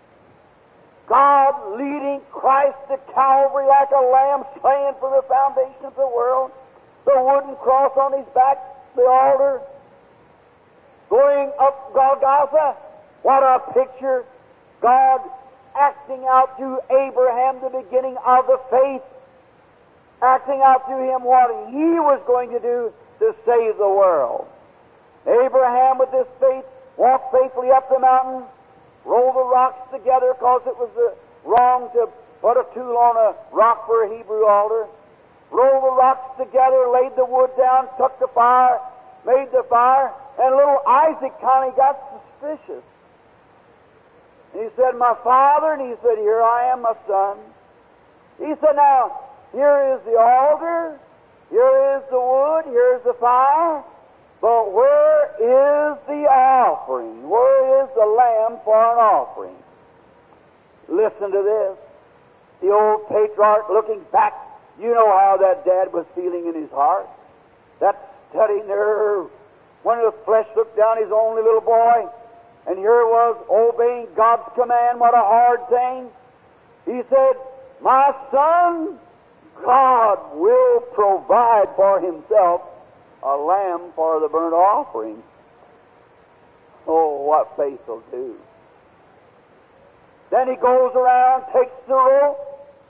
God leading Christ to Calvary like a lamb slain for the foundation of the world. The wooden cross on his back, the altar. Going up Golgotha, what a picture. God acting out to Abraham the beginning of the faith, acting out to him what he was going to do to save the world. Abraham, with this faith, walked faithfully up the mountain, rolled the rocks together because it was wrong to put a tool on a rock for a Hebrew altar. Rolled the rocks together, laid the wood down, took the fire, made the fire, and little Isaac kind of got suspicious. And he said, my father, and he said, here I am, my son. He said, now, here is the altar, here is the wood, here is the fire, but where is the offering? Where is the lamb for an offering? Listen to this. The old patriarch looking back, you know how that dad was feeling in his heart. That steady nerve. When the flesh looked down his only little boy, and here it was obeying God's command, what a hard thing. He said, my son, God will provide for himself a lamb for the burnt offering. Oh, what faith will do. Then he goes around, takes the rope.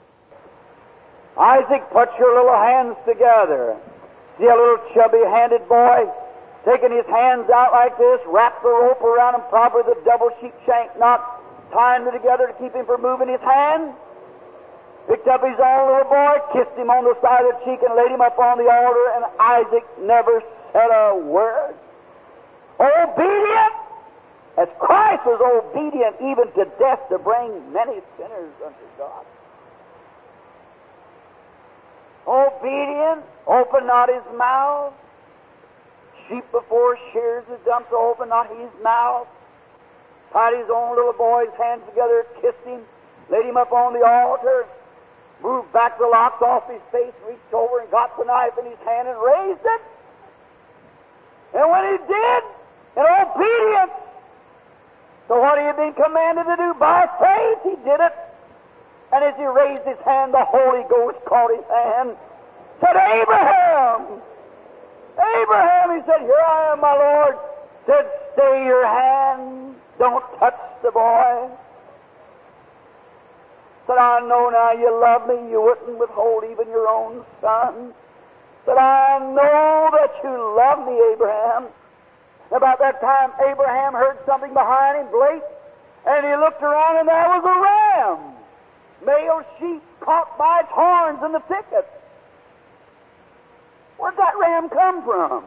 Isaac, put your little hands together. See a little chubby-handed boy taking his hands out like this, wrap the rope around him, probably the double sheep shank knot, tying them together to keep him from moving his hand. Picked up his own little boy, kissed him on the side of the cheek, and laid him up on the altar, and Isaac never said a word. Obedient, as Christ was obedient even to death to bring many sinners unto God. Obedient, open not his mouth. Sheep before shears is dumb, so open not his mouth. Tied his own little boy's hands together, kissed him, laid him up on the altar, moved back the locks off his face, reached over and got the knife in his hand and raised it. And when he did, in obedience to what he had been commanded to do by faith, he did it. And as he raised his hand, the Holy Ghost caught his hand, said, Abraham! Abraham! He said, Here I am, my Lord. Said, Stay your hand. Don't touch the boy. Said, I know now you love me. You wouldn't withhold even your own son. Said, I know that you love me, Abraham. About that time, Abraham heard something behind him, blate, and he looked around, and there was a ram, male sheep caught by its horns in the thicket. Where'd that ram come from?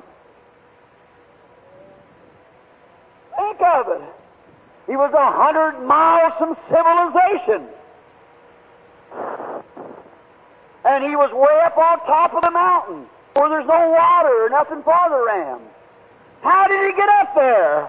Think of it. He was 100 miles from civilization. And he was way up on top of the mountain where there's no water or nothing for the ram. How did he get up there?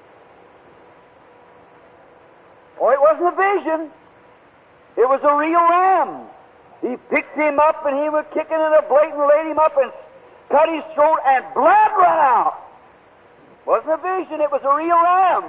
Oh, it wasn't a vision. It was a real ram. He picked him up and he was kicking in a blade and laid him up and cut his throat and blood ran out. Wasn't a vision, it was a real ram.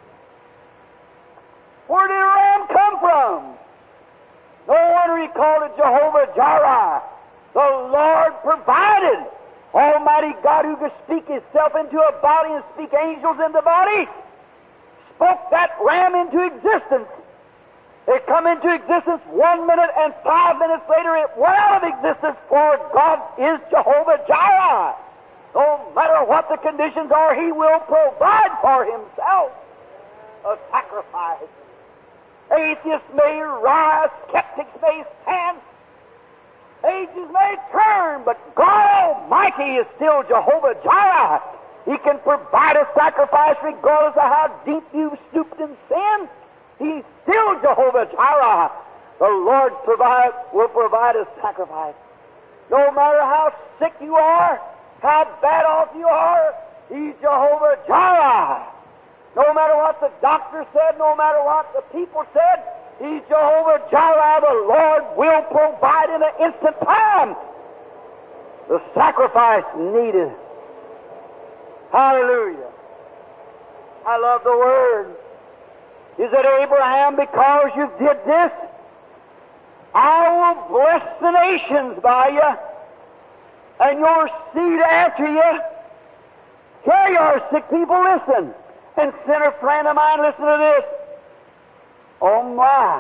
Where did a ram come from? No wonder he called it Jehovah Jireh. The Lord provided. Almighty God, who could speak Himself into a body and speak angels into body, spoke that ram into existence. It come into existence 1 minute, and 5 minutes later it went out of existence, for God is Jehovah Jireh. No matter what the conditions are, He will provide for Himself a sacrifice. Atheists may rise, skeptics may stand, ages may turn, but God Almighty is still Jehovah Jireh. He can provide a sacrifice regardless of how deep you've stooped in sin. He's still Jehovah Jireh. The Lord will provide a sacrifice. No matter how sick you are, how bad off you are, He's Jehovah Jireh. No matter what the doctor said, no matter what the people said, He's Jehovah Jireh. The Lord will provide in an instant time the sacrifice needed. Hallelujah. I love the Word. He said, Abraham, because you did this, I will bless the nations by you, and your seed after you. Here you are, sick people, listen. And sinner friend of mine, listen to this. Oh my,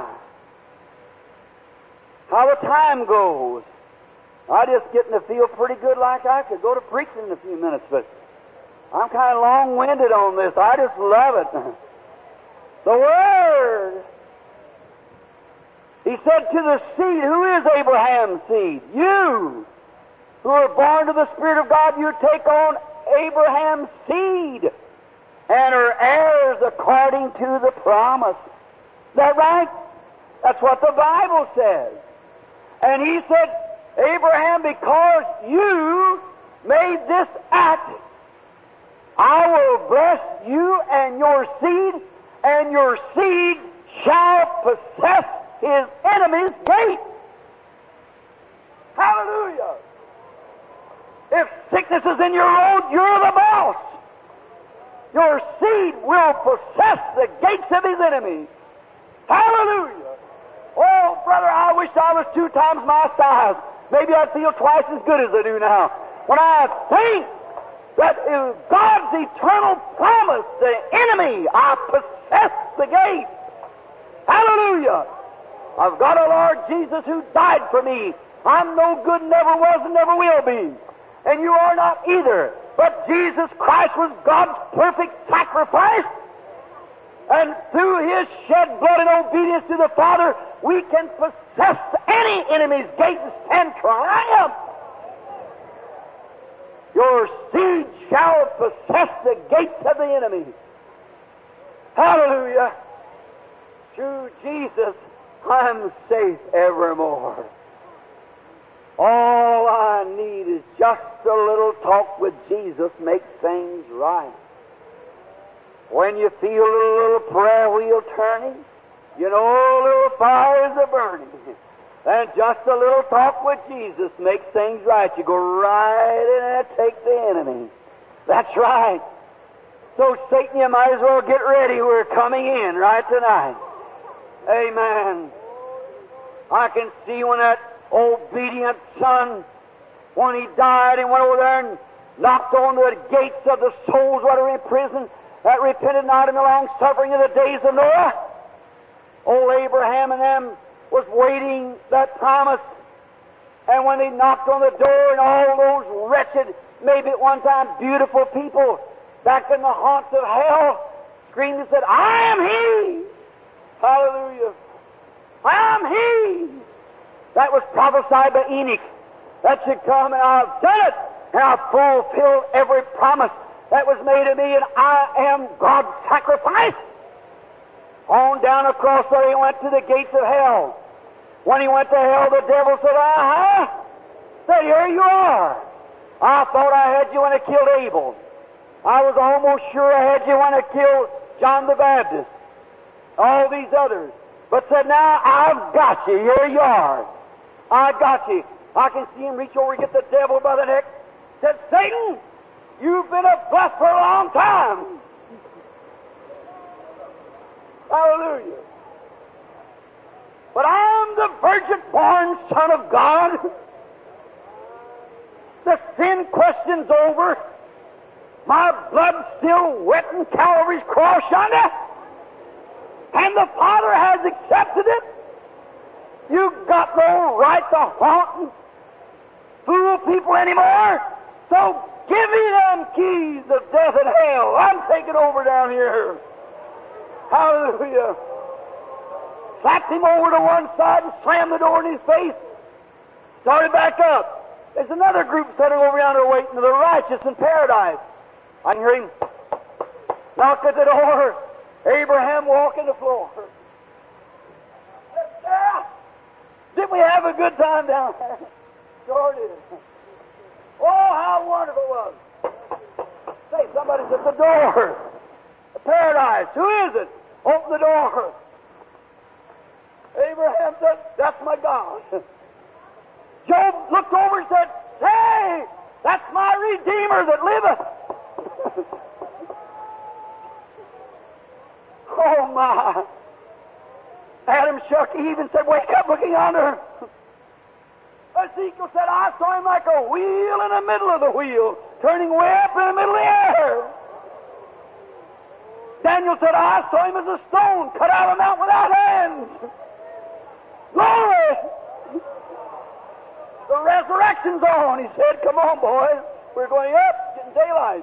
how the time goes. I just getting to feel pretty good, like I could go to preaching in a few minutes, but I'm kind of long-winded on this. I just love it. The Word. He said to the seed, who is Abraham's seed? You, who are born to the Spirit of God, you take on Abraham's seed and are heirs according to the promise. Is that right? That's what the Bible says. And he said, Abraham, because you made this act, I will bless you and your seed shall possess his enemy's gate. Hallelujah. If sickness is in your road, you're the boss. Your seed will possess the gates of his enemies. Hallelujah. Oh, brother, I wish I was 2 times my size. Maybe I'd feel twice as good as I do now. When I think that in God's eternal promise, the enemy, I possess the gate. Hallelujah. I've got a Lord Jesus who died for me. I'm no good, never was, and never will be. And you are not either. But Jesus Christ was God's perfect sacrifice. And through His shed blood and obedience to the Father, we can possess any enemy's gate and stand triumph. Your seed shall possess the gates of the enemy. Hallelujah. Through Jesus, I'm safe evermore. All I need is just a little talk with Jesus makes things right. When you feel a little prayer wheel turning, you know a little fire is a-burning. And just a little talk with Jesus makes things right. You go right in and take the enemy. That's right. So Satan, you might as well get ready. We're coming in right tonight. Amen. I can see when that obedient son, when he died and went over there and knocked on the gates of the souls that are in prison, that repented not in the long suffering of the days of Noah. Old Abraham and them was waiting that promise. And when they knocked on the door and all those wretched, maybe at one time beautiful people back in the haunts of hell screamed and said, I am He! Hallelujah! I am He! That was prophesied by Enoch. That should come, and I've done it, and I've fulfilled every promise that was made to me, and I am God's sacrifice. On down across there, he went to the gates of hell. When he went to hell, the devil said, aha! Said, here you are. I thought I had you when I killed Abel. I was almost sure I had you when I killed John the Baptist. All these others. But said, now I've got you. Here you are. I got you. I can see him reach over and get the devil by the neck. Said, Satan, you've been a bluff for a long time. Hallelujah. But I'm the virgin-born Son of God. The sin question's over. My blood's still wet in Calvary's cross yonder. And the Father has accepted it. You've got no right to haunt and fool people anymore. So give me them keys of death and hell. I'm taking over down here. Hallelujah. Slapped him over to one side and slammed the door in his face. Started back up. There's another group sitting over yonder waiting for the righteous in paradise. I can hear him knock at the door. Abraham walking the floor. Didn't we have a good time down there? Sure did. Oh, how wonderful it was. Say, somebody's at the door. Paradise. Who is it? Open the door. Abraham said, that's my God. Job looked over and said, hey, that's my Redeemer that liveth. Oh, my. Adam shook Eve and said, wake up, looking yonder. Ezekiel said, I saw him like a wheel in the middle of the wheel, turning way up in the middle of the air. Daniel said, I saw him as a stone cut out of a mountain without hands. Glory! The resurrection's on. He said, come on, boys. We're going up, getting daylight.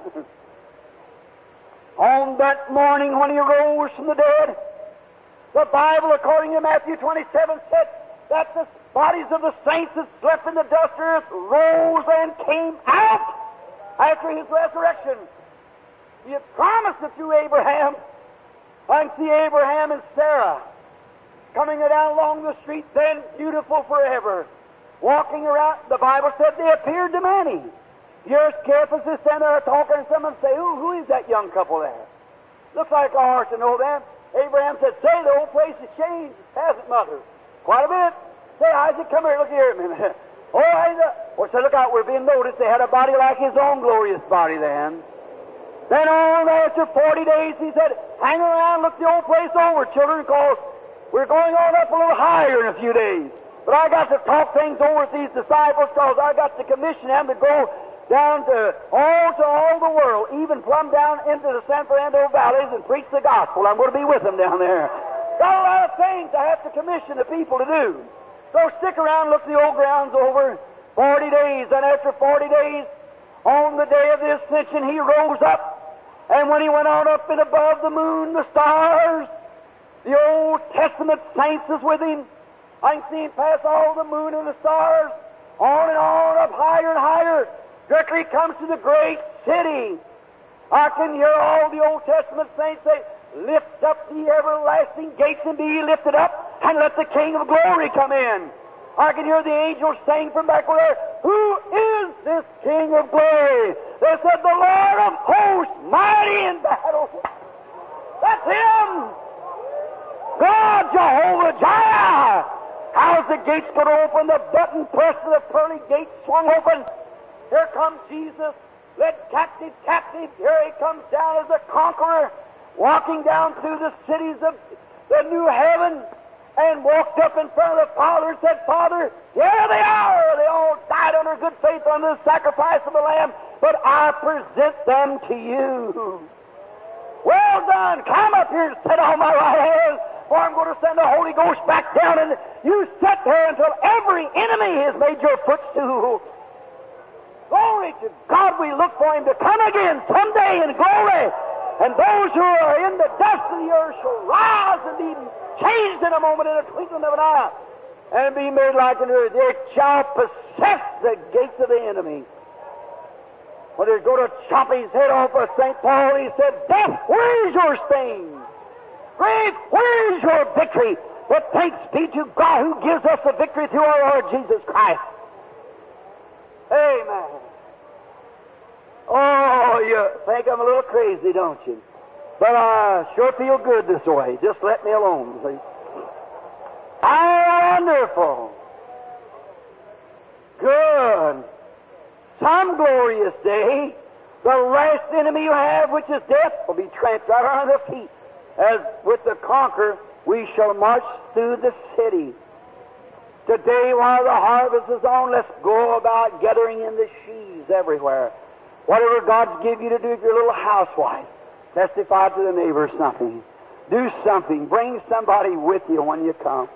On that morning when he rose from the dead, the Bible, according to Matthew 27, said that the bodies of the saints that slept in the dust of earth rose and came out after his resurrection. He had promised it through Abraham. I can see Abraham and Sarah coming down along the street, then beautiful forever, walking around. The Bible said they appeared to many. You're careful to stand there talking, and someone say, who is that young couple there? Looks like a horse to know them. Abraham said, say, the whole place has changed, hasn't, Mother? Quite a bit. Say, Isaac, come here, look here a minute. Oh, Isaac. Well, say, look out, we're being noticed. They had a body like his own glorious body then. Then on after 40 days, he said, hang around, look the old place over, children, because we're going on up a little higher in a few days. But I got to talk things over with these disciples because I got to commission them to go down to all the world, even plumb down into the San Fernando valleys and preach the gospel. I'm going to be with them down there. Got a lot of things I have to commission the people to do. So stick around, look the old grounds over. 40 days, and after 40 days, on the day of the ascension, he rose up And when he went on up and above the moon, the stars, the Old Testament saints is with him. I can see him pass all the moon and the stars, on and on, up higher and higher. Directly he comes to the great city. I can hear all the Old Testament saints say, lift up the everlasting gates and be ye lifted up, and let the King of glory come in. I can hear the angels saying from back there, who is this King of glory? They said, the Lord of hosts, mighty in battle. That's Him. God, Jehovah Jireh. How's the gates going to open? The button pressed and the pearly gates swung open. Here comes Jesus, led captive, captive. Here He comes down as a conqueror, walking down through the cities of the new heaven, and walked up in front of the Father and said, Father, here they are. They all died under good faith under the sacrifice of the Lamb, but I present them to you. Well done. Climb up here and sit on my right hand, for I'm going to send the Holy Ghost back down, and you sit there until every enemy has made your footstool. Glory to God. We look for Him to come again someday in glory. And those who are in the dust of the earth shall rise and be changed in a moment, in a twinkling of an eye, and be made like an earth. They shall possess the gates of the enemy. When they're going to chop His head off of St. Paul, he said, Death, where is your sting? Grave, where is your victory? But thanks be to God who gives us the victory through our Lord Jesus Christ. Amen. Oh, you think I'm a little crazy, don't you? But I sure feel good this way. Just let me alone, see. How wonderful. Good. Some glorious day, the last enemy you have, which is death, will be tramped right under their feet. As with the conqueror, we shall march through the city. Today, while the harvest is on, let's go about gathering in the sheaves everywhere. Whatever God's give you to do, if you're a little housewife, testify to the neighbor something. Do something. Bring somebody with you when you come.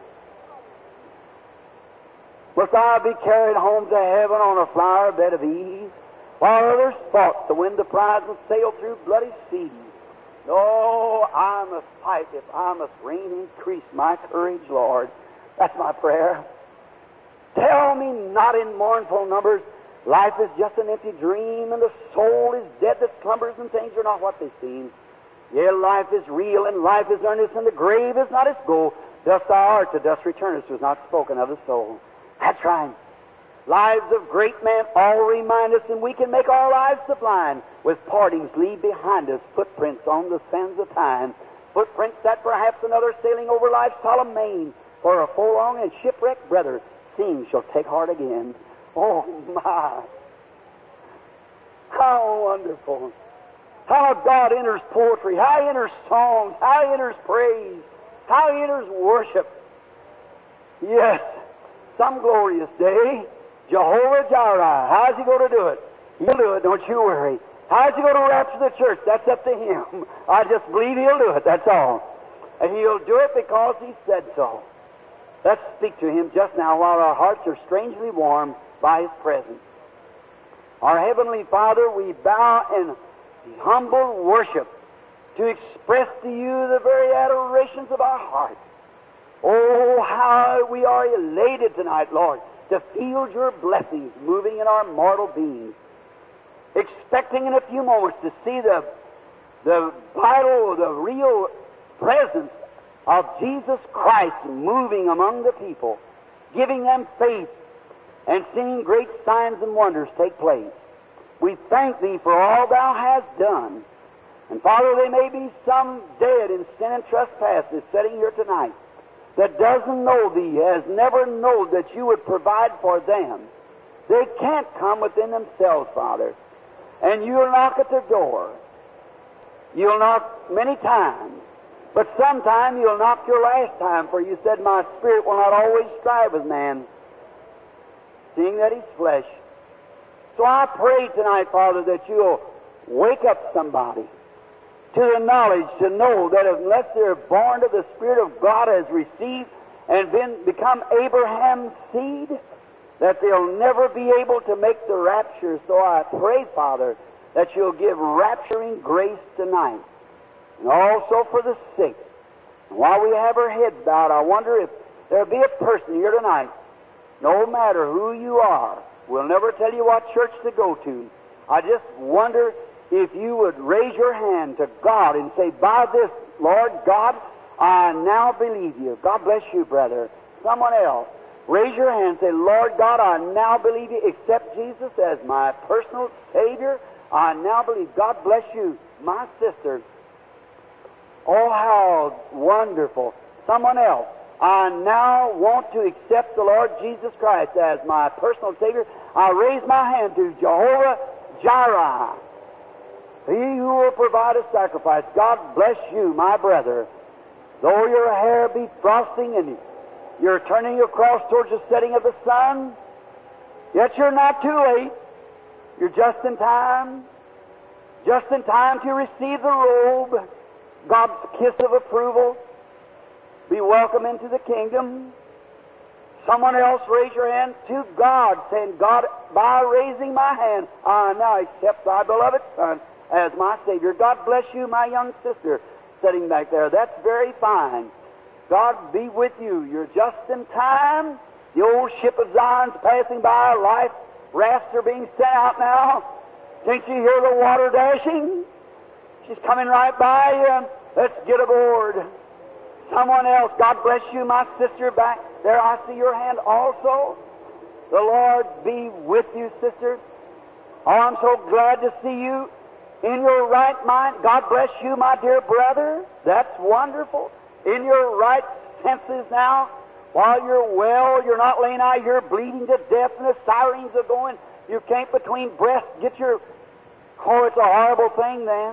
Must I be carried home to heaven on a flower bed of ease, while others fought to win the prize and sail through bloody seas? No, I must fight if I must reign, increase my courage, Lord. That's my prayer. Tell me not in mournful numbers, life is just an empty dream, and the soul is dead that slumbers, and things are not what they seem. Yea, life is real, and life is earnest, and the grave is not its goal. Dust thou art, to dust returnest, was not spoken of the soul. That's right. Lives of great men all remind us, and we can make our lives sublime. With partings leave behind us footprints on the sands of time, footprints that perhaps another sailing over life's solemn main, for a forlorn and shipwrecked brother, seeing shall take heart again. Oh, my! How wonderful! How God enters poetry, how He enters songs, how He enters praise, how He enters worship. Yes, some glorious day, Jehovah Jireh. How's He going to do it? He'll do it, don't you worry. How's He going to rapture the church? That's up to Him. I just believe He'll do it, that's all. And He'll do it because He said so. Let's speak to Him just now while our hearts are strangely warmed by His presence. Our Heavenly Father, we bow in humble worship to express to You the very adorations of our heart. Oh, how we are elated tonight, Lord, to feel Your blessings moving in our mortal beings, expecting in a few moments to see the vital, the real presence of Jesus Christ moving among the people, giving them faith and seeing great signs and wonders take place. We thank Thee for all Thou hast done. And Father, there may be some dead in sin and trespasses sitting here tonight that doesn't know Thee, has never known that You would provide for them. They can't come within themselves, Father. And You'll knock at their door. You'll knock many times. But sometime You'll knock your last time, for You said, My spirit will not always strive with man, seeing that he's flesh. So I pray tonight, Father, that You'll wake up somebody to the knowledge, to know that unless they're born of the Spirit of God, has received and become Abraham's seed, that they'll never be able to make the rapture. So I pray, Father, that you'll give rapturing grace tonight, and also for the sick. And while we have our heads bowed, I wonder if there'll be a person here tonight, no matter who you are, we'll never tell you what church to go to. I just wonder if you would raise your hand to God and say, by this, Lord God, I now believe you. God bless you, brother. Someone else. Raise your hand and say, Lord God, I now believe you. Accept Jesus as my personal Savior. I now believe. God bless you, my sister. Oh, how wonderful. Someone else. I now want to accept the Lord Jesus Christ as my personal Savior. I raise my hand to Jehovah Jireh, He who will provide a sacrifice. God bless you, my brother. Though your hair be frosting and you're turning across towards the setting of the sun, yet you're not too late. You're just in time to receive the robe, God's kiss of approval. Be welcome into the kingdom. Someone else raise your hand to God, saying, God, by raising my hand, I now accept thy beloved Son as my Savior. God bless you, my young sister, sitting back there. That's very fine. God be with you. You're just in time. The old ship of Zion's passing by. Life rafts are being sent out now. Can't you hear the water dashing? She's coming right by you. Let's get aboard. Someone else. God bless you, my sister, back there. I see your hand also. The Lord be with you, sister. Oh, I'm so glad to see you in your right mind. God bless you, my dear brother. That's wonderful. In your right senses now, while you're well, you're not laying out here bleeding to death and the sirens are going. You can't between breaths get your... Oh, it's a horrible thing then.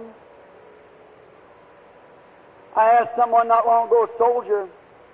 I asked someone not long ago, a soldier,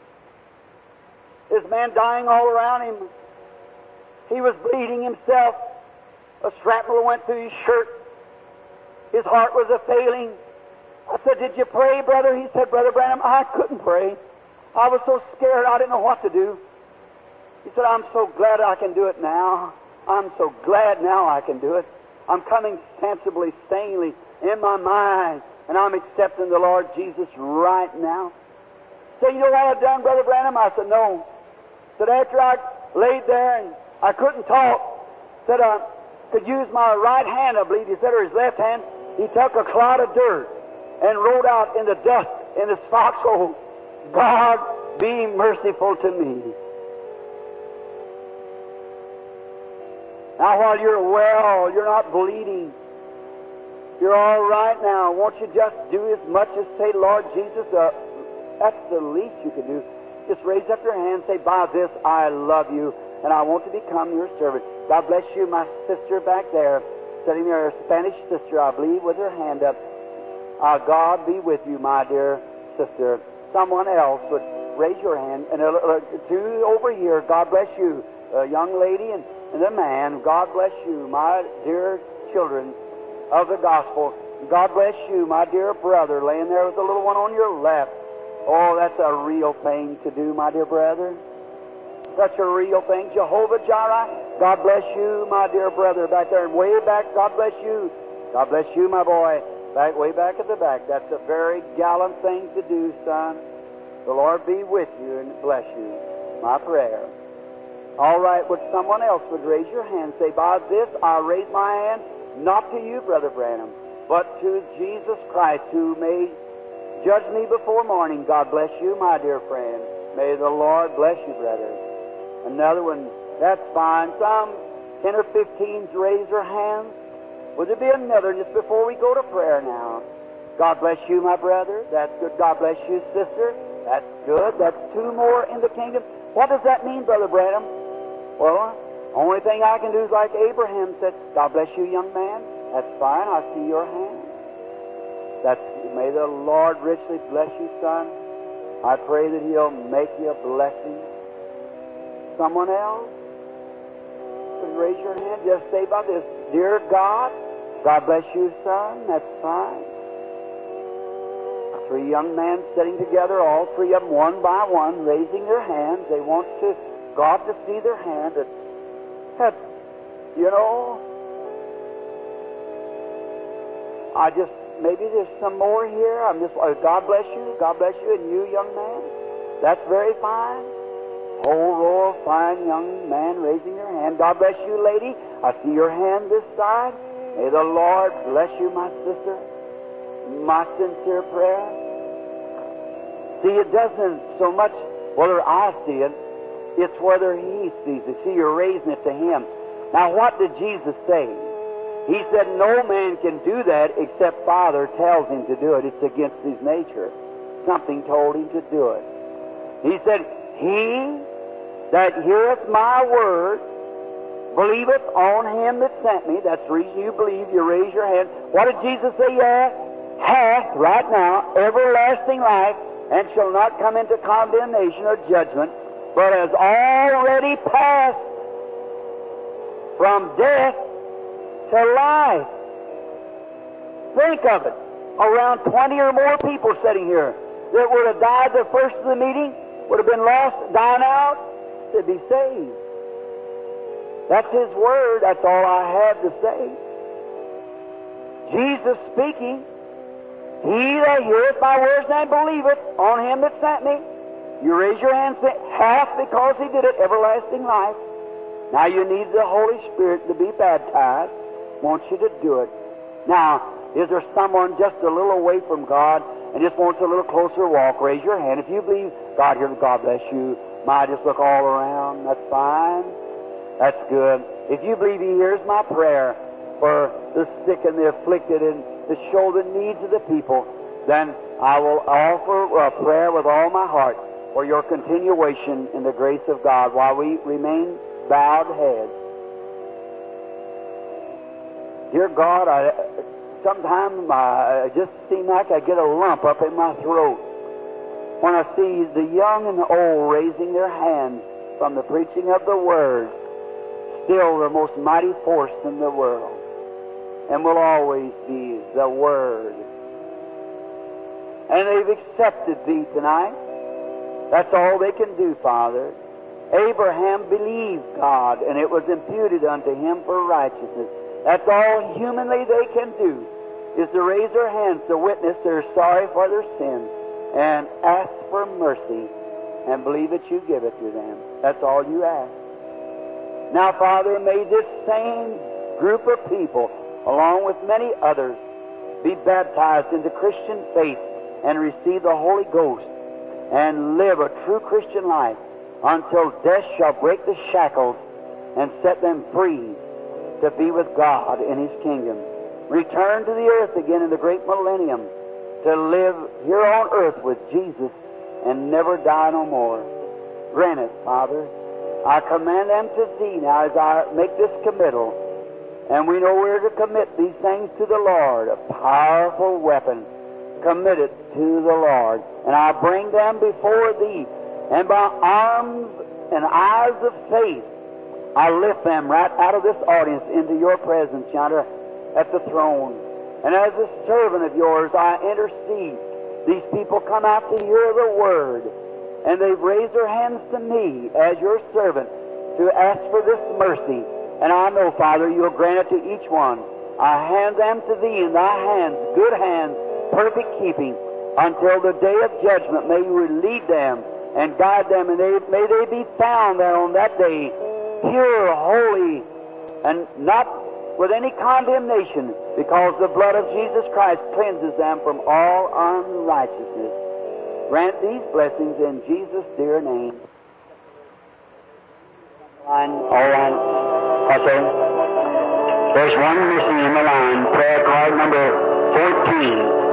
this man dying all around him. He was bleeding himself. A shrapnel went through his shirt. His heart was a-failing. I said, did you pray, brother? He said, Brother Branham, I couldn't pray. I was so scared I didn't know what to do. He said, I'm so glad I can do it now. I'm so glad now I can do it. I'm coming sensibly, sanely in my mind, and I'm accepting the Lord Jesus right now. So you know what I've done, Brother Branham? I said, no. Said after I laid there and I couldn't talk, said I could use my right hand, I believe he said, or his left hand. He took a clod of dirt and wrote out in the dust in his foxhole, God be merciful to me. Now while you're well, you're not bleeding, you're all right now. Won't you just do as much as say, Lord Jesus, that's the least you can do. Just raise up your hand and say, by this I love you, and I want to become your servant. God bless you, my sister back there, sitting there, a Spanish sister, I believe, with her hand up. God be with you, my dear sister. Someone else would raise your hand. And two over here, God bless you, a young lady and a man. God bless you, my dear children of the gospel. God bless you, my dear brother, laying there with the little one on your left. Oh, that's a real thing to do, my dear brother. Such a real thing. Jehovah Jireh, God bless you, my dear brother, back there. And way back, God bless you. God bless you, my boy. Back, way back at the back. That's a very gallant thing to do, son. The Lord be with you and bless you. My prayer. All right, would someone else would raise your hand and say, by this I raise my hand, not to you, Brother Branham, but to Jesus Christ, who may judge me before morning. God bless you, my dear friend. May the Lord bless you, brother. Another one, that's fine. Some 10 or 15s raise their hands. Would there be another just before we go to prayer now? God bless you, my brother. That's good. God bless you, sister. That's good. That's two more in the kingdom. What does that mean, Brother Branham? Well, only thing I can do is like Abraham said, God bless you, young man. That's fine. I see your hand. May the Lord richly bless you, son. I pray that He'll make you a blessing. Someone else? Raise your hand. Just say by this, dear God, God bless you, son. That's fine. Three young men sitting together, all three of them, one by one, raising their hands. They want God to see their hand. You know, Maybe there's some more here. God bless you. God bless you. And you, young man. That's very fine. Whole row of fine young man raising their hand. God bless you, lady. I see your hand this side. May the Lord bless you, my sister. My sincere prayer. See, it doesn't so much whether I see it, it's whether He sees it. See, you're raising it to Him. Now, what did Jesus say? He said, no man can do that except Father tells him to do it. It's against his nature. Something told him to do it. He said, he that heareth my word believeth on him that sent me. That's the reason you believe. You raise your hand. What did Jesus say? Hath right now everlasting life, and shall not come into condemnation or judgment, but has already passed from death to life. Think of it. Around 20 or more people sitting here that would have died the first of the meeting, would have been lost, dying out, to be saved. That's His Word. That's all I have to say. Jesus speaking, he that heareth my words and believeth on him that sent me. You raise your hand and say, hath, because he did it, everlasting life. Now you need the Holy Spirit to be baptized. Wants you to do it. Now, is there someone just a little away from God and just wants a little closer walk? Raise your hand. If you believe God here, God bless you. Might just look all around. That's fine. That's good. If you believe He hears my prayer for the sick and the afflicted and to show the needs of the people, then I will offer a prayer with all my heart for your continuation in the grace of God while we remain bowed heads. Dear God, sometimes I just seem like I get a lump up in my throat when I see the young and the old raising their hands from the preaching of the Word, still the most mighty force in the world, and will always be the Word. And they've accepted Thee tonight. That's all they can do, Father. Abraham believed God, and it was imputed unto him for righteousness. That's all humanly they can do, is to raise their hands to witness they're sorry for their sins and ask for mercy and believe that You give it to them. That's all you ask. Now, Father, may this same group of people, along with many others, be baptized into Christian faith and receive the Holy Ghost and live a true Christian life until death shall break the shackles and set them free to be with God in His kingdom. Return to the earth again in the great millennium to live here on earth with Jesus and never die no more. Grant it, Father. I command them to Thee now as I make this committal. And we know we're to commit these things to the Lord, a powerful weapon. Commit it to the Lord. And I bring them before Thee, and by arms and eyes of faith, I lift them right out of this audience into Your presence yonder at the throne. And as a servant of Yours, I intercede. These people come out to hear the Word, and they've raised their hands to me as Your servant to ask for this mercy. And I know, Father, You'll grant it to each one. I hand them to Thee in Thy hands, good hands, perfect keeping, until the day of judgment. May You lead them and guide them, and may they be found there on that day, pure, holy, and not with any condemnation, because the blood of Jesus Christ cleanses them from all unrighteousness. Grant these blessings in Jesus' dear name. All right. Okay. There's one missing in the line. Prayer card number 14.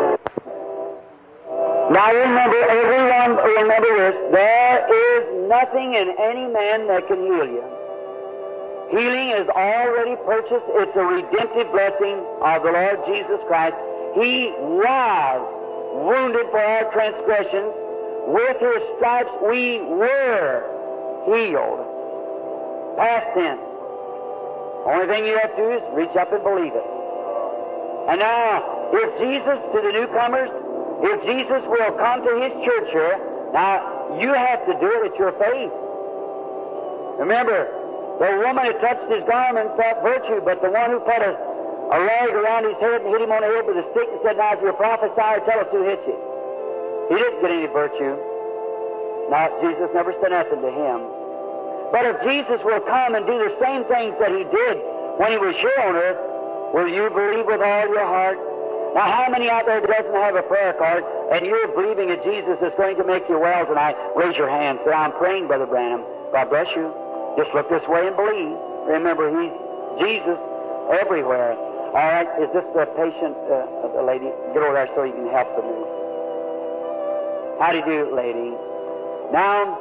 Now remember this. There is nothing in any man that can heal you. Healing is already purchased. It's a redemptive blessing of the Lord Jesus Christ. He was wounded for our transgressions. With His stripes we were healed. Past tense. Only thing you have to do is reach up and believe it. And now, if Jesus, to the newcomers, if Jesus will come to His church here, now you have to do it with your faith. Remember, the woman who touched His garment felt virtue, but the one who put a a rag around his head and hit him on the head with a stick and said, now if you're a prophet, tell us who hit you. He didn't get any virtue. Now, Jesus never said nothing to him. But if Jesus will come and do the same things that he did when he was here on earth, will you believe with all your heart? Now, how many out there doesn't have a prayer card and you're believing that Jesus is going to make you well tonight? Raise your hand. Say, I'm praying, Brother Branham. God bless you. Just look this way and believe. Remember, he's Jesus everywhere. All right, is this the patient, the lady? Get over there so you can help them. How do you do, lady? Now,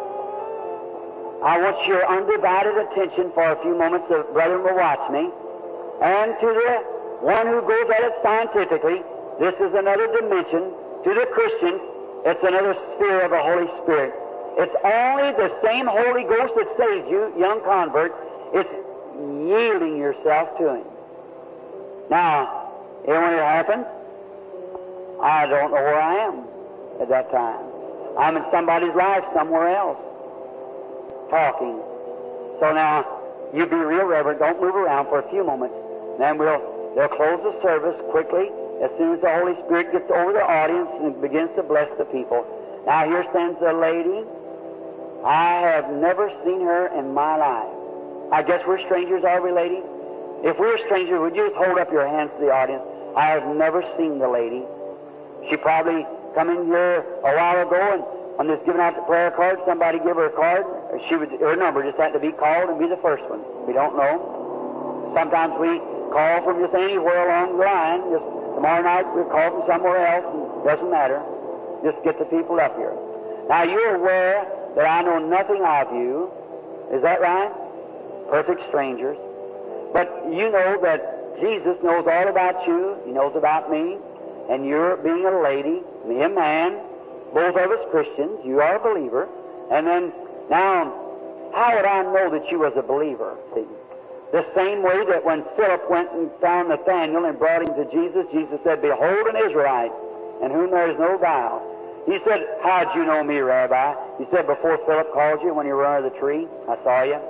I want your undivided attention for a few moments. The brethren will watch me. And to the one who goes at it scientifically, this is another dimension. To the Christian, it's another sphere of the Holy Spirit. It's only the same Holy Ghost that saves you, young convert. It's yielding yourself to Him. Now, when it happens, I don't know where I am at that time. I'm in somebody's life somewhere else, talking. So now, you be real reverent. Don't move around for a few moments. Then they'll close the service quickly as soon as the Holy Spirit gets over the audience and begins to bless the people. Now, here stands a lady. I have never seen her in my life. I guess we're strangers, are we, lady? If we're strangers, would you just hold up your hands to the audience? I have never seen the lady. She probably come in here a while ago, and when they was giving out the prayer card, somebody give her a card. Her number just had to be called and be the first one. We don't know. Sometimes we call from just anywhere along the line. Just tomorrow night we'll call from somewhere else, and it doesn't matter. Just get the people up here. Now, you're aware that I know nothing of you. Is that right? Perfect strangers. But you know that Jesus knows all about you. He knows about me. And you're being a lady, me a man, both of us Christians. You are a believer. And then, now, how would I know that you was a believer? See? The same way that when Philip went and found Nathanael and brought him to Jesus, Jesus said, behold an Israelite, in whom there is no guile. He said, how'd you know me, Rabbi? He said, before Philip called you when you were under the tree, I saw you.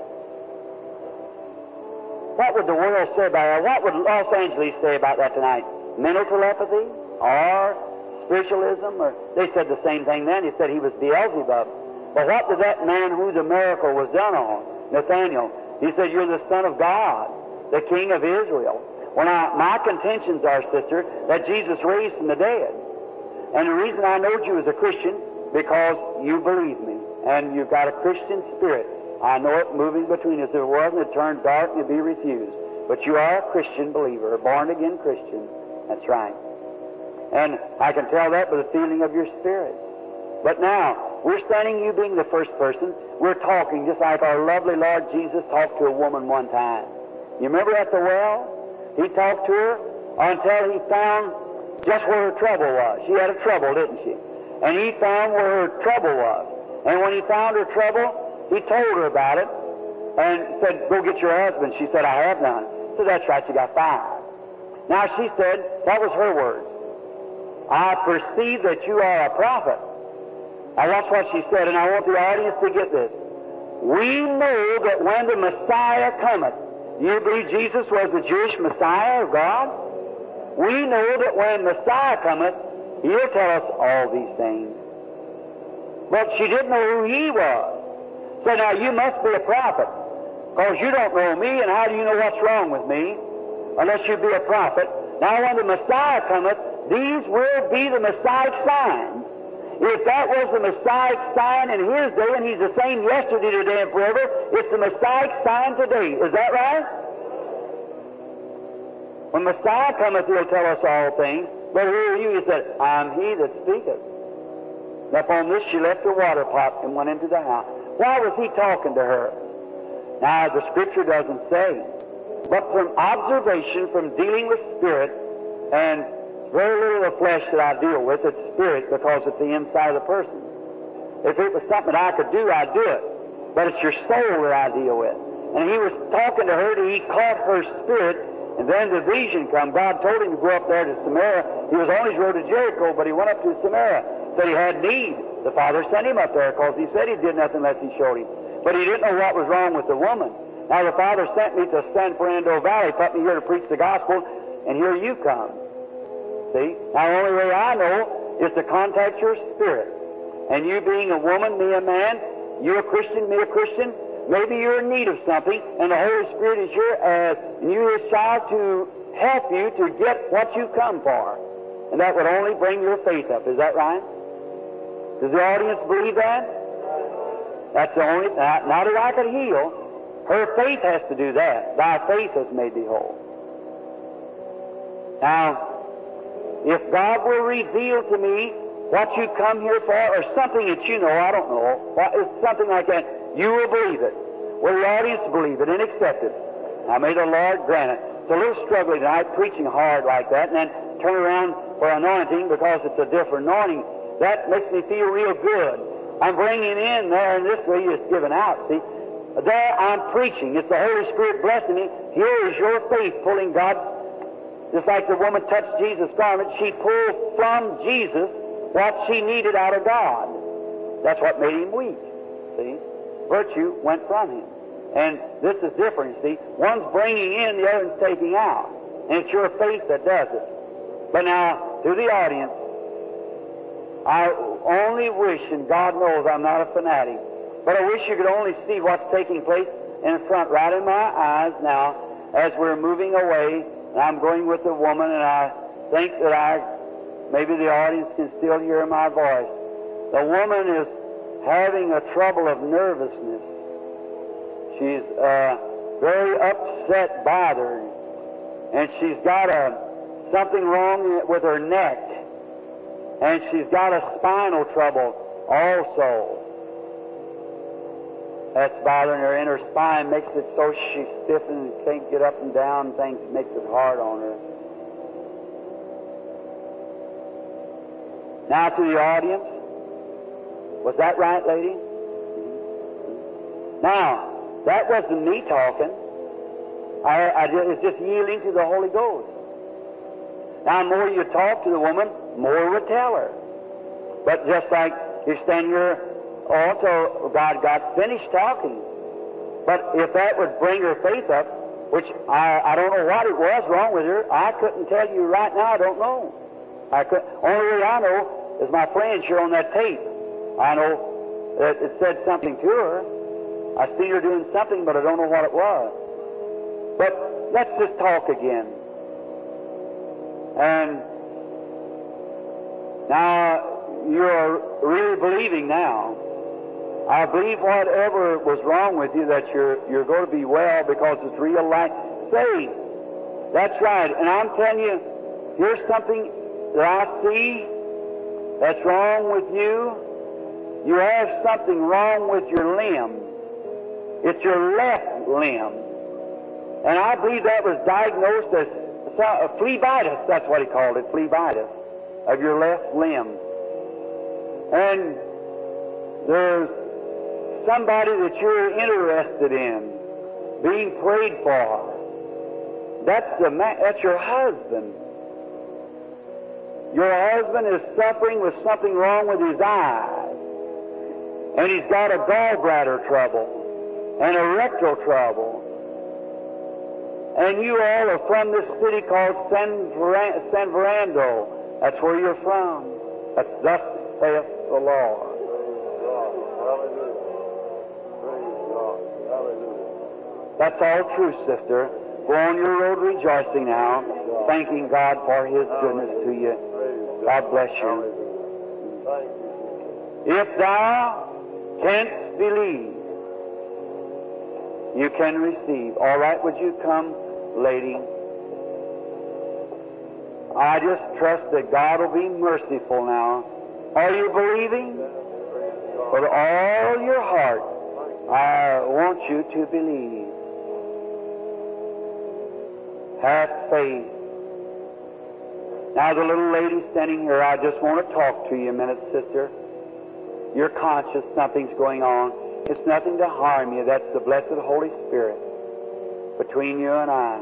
What would the world say about that? What would Los Angeles say about that tonight? Mental telepathy? Or spiritualism? Or they said the same thing then. He said he was Beelzebub. But what did that man who the miracle was done on, Nathanael? He said, you're the Son of God, the King of Israel. Well, now, my contentions are, sister, that Jesus raised from the dead. And the reason I knowed you as a Christian, because you believe me, and you've got a Christian spirit. I know it moving between us. If it wasn't, it turned dark and you'd be refused. But you are a Christian believer, a born-again Christian. That's right. And I can tell that by the feeling of your spirit. But now, we're standing, you being the first person, we're talking just like our lovely Lord Jesus talked to a woman one time. You remember at the well? He talked to her until he found just where her trouble was. She had a trouble, didn't she? And he found where her trouble was. And when he found her trouble, he told her about it and said, go get your husband. She said, I have none. So that's right, she got fired. Now she said, that was her words, I perceive that you are a prophet. Now that's what she said, and I want the audience to get this. We know that when the Messiah cometh, do you believe Jesus was the Jewish Messiah of God? We know that when Messiah cometh, He'll tell us all these things. But she didn't know who He was. So now you must be a prophet, because you don't know me, and how do you know what's wrong with me unless you be a prophet? Now when the Messiah cometh, these will be the Messiah signs. If that was the Messiah sign in His day, and He's the same yesterday, today, and forever, it's the Messiah sign today. Is that right? When Messiah cometh, He'll tell us all things. But who are you? He said, I'm He that speaketh. And upon this she left her water pot and went into the house. Why was He talking to her? Now, the Scripture doesn't say. But from observation, from dealing with spirit, and very little of the flesh that I deal with, it's spirit, because it's the inside of the person. If it was something that I could do, I'd do it. But it's your soul that I deal with. And He was talking to her, He caught her spirit, and then the vision come. God told Him to go up there to Samaria. He was on His road to Jericho, but He went up to Samaria. Said He had need. The Father sent Him up there because He said He did nothing unless He showed Him. But He didn't know what was wrong with the woman. Now the Father sent me to San Fernando Valley, put me here to preach the gospel, and here you come. See? Now the only way I know is to contact your spirit. And you being a woman, me a man, you a Christian, me a Christian, maybe you're in need of something, and the Holy Spirit is here as you His child to help you to get what you come for. And that would only bring your faith up. Is that right? Does the audience believe that? That's the only, not that I could heal. Her faith has to do that. Thy faith has made thee whole. Now, if God will reveal to me what you come here for, or something that you know, I don't know, it's something like that, you will believe it. Will the audience believe it and accept it? Now, may the Lord grant it. It's a little struggling tonight, preaching hard like that, and then turn around for anointing because it's a different anointing. That makes me feel real good. I'm bringing in there, and this way it's given out, see? There I'm preaching. It's the Holy Spirit blessing me. Here is your faith pulling God. Just like the woman touched Jesus' garment, she pulled from Jesus what she needed out of God. That's what made him weak, see? Virtue went from him. And this is different, see? One's bringing in, the other's taking out. And it's your faith that does it. But now, to the audience, I only wish, and God knows I'm not a fanatic, but I wish you could only see what's taking place in front, right in my eyes now, as we're moving away, and I'm going with the woman, and I think that maybe the audience can still hear my voice. The woman is having a trouble of nervousness. She's very upset, bothered, and she's got something wrong with her neck, and she's got a spinal trouble also. That's bothering her, and her spine makes it so she stiffens and can't get up and down. Things makes it hard on her. Now to the audience. Was that right, lady? Now, that wasn't me talking. I was just yielding to the Holy Ghost. Now, the more you talk to the woman, more would tell her. But just like you stand here, also God got finished talking. But if that would bring her faith up, which I don't know what it was wrong with her, I couldn't tell you right now. I don't know. Only way I know is my friend here on that tape. I know that it said something to her. I seen her doing something, but I don't know what it was. But let's just talk again. And now you're really believing now. I believe whatever was wrong with you, that you're going to be well because it's real life. Say, that's right. And I'm telling you, here's something that I see that's wrong with you. You have something wrong with your limb. It's your left limb. And I believe that was diagnosed as phlebitis. That's what he called it, phlebitis, of your left limb. And there's somebody that you're interested in being prayed for. That's your husband. Your husband is suffering with something wrong with his eyes. And he's got a gallbladder trouble and a rectal trouble. And you all are from this city called San Fernando. That's where you're from. That's thus saith the Lord. That's all true, sister. Go on your road rejoicing now, thanking God for His goodness to you. God bless you. If thou canst believe, you can receive. All right, would you come, lady? I just trust that God will be merciful now. Are you believing? With all your heart, I want you to believe. Have faith. Now, the little lady standing here, I just want to talk to you a minute, sister. You're conscious something's going on. It's nothing to harm you. That's the blessed Holy Spirit between you and I.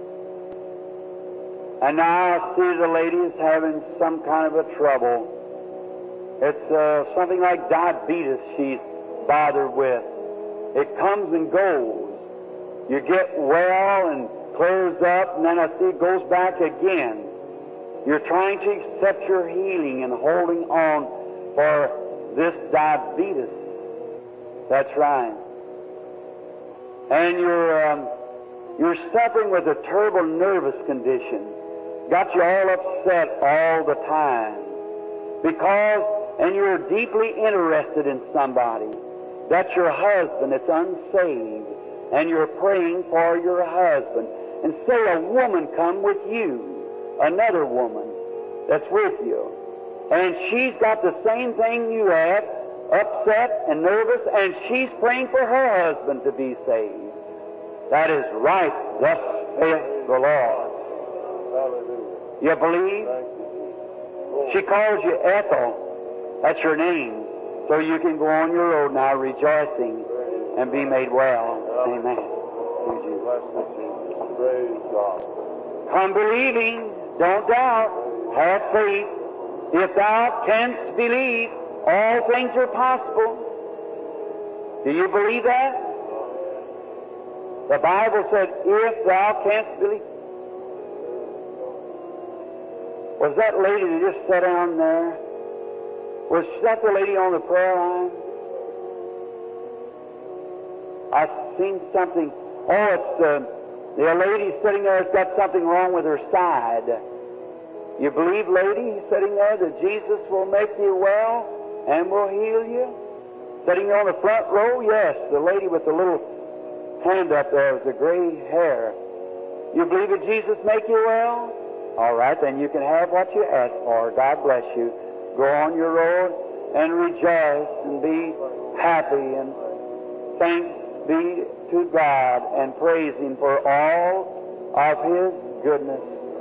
And now I see the lady is having some kind of a trouble. It's something like diabetes she's bothered with. It comes and goes. You get well and clears up, and then I see it goes back again. You're trying to accept your healing and holding on for this diabetes. That's right. And you're suffering with a terrible nervous condition. Got you all upset all the time. And you're deeply interested in somebody. That's your husband that's unsaved. And you're praying for your husband. And say a woman come with you, another woman that's with you. And she's got the same thing you have, upset and nervous, and she's praying for her husband to be saved. That is right, thus saith the Lord. Hallelujah. You believe? She calls you Ethel. That's your name. So you can go on your road now rejoicing and be made well. Amen. Thank you, Jesus. Praise God. Come believing, don't doubt, have faith. If thou canst believe, all things are possible. Do you believe that? The Bible said, if thou canst believe. Was that lady that just sat down there? Was that the lady on the prayer line? I've seen something. Oh, it's the lady sitting there has got something wrong with her side. You believe, lady, sitting there, that Jesus will make you well and will heal you? Sitting on the front row? Yes, the lady with the little hand up there with the gray hair. You believe that Jesus make you well? All right, then you can have what you ask for. God bless you. Go on your road and rejoice and be happy, and thanks be to God and praise Him for all of His goodness.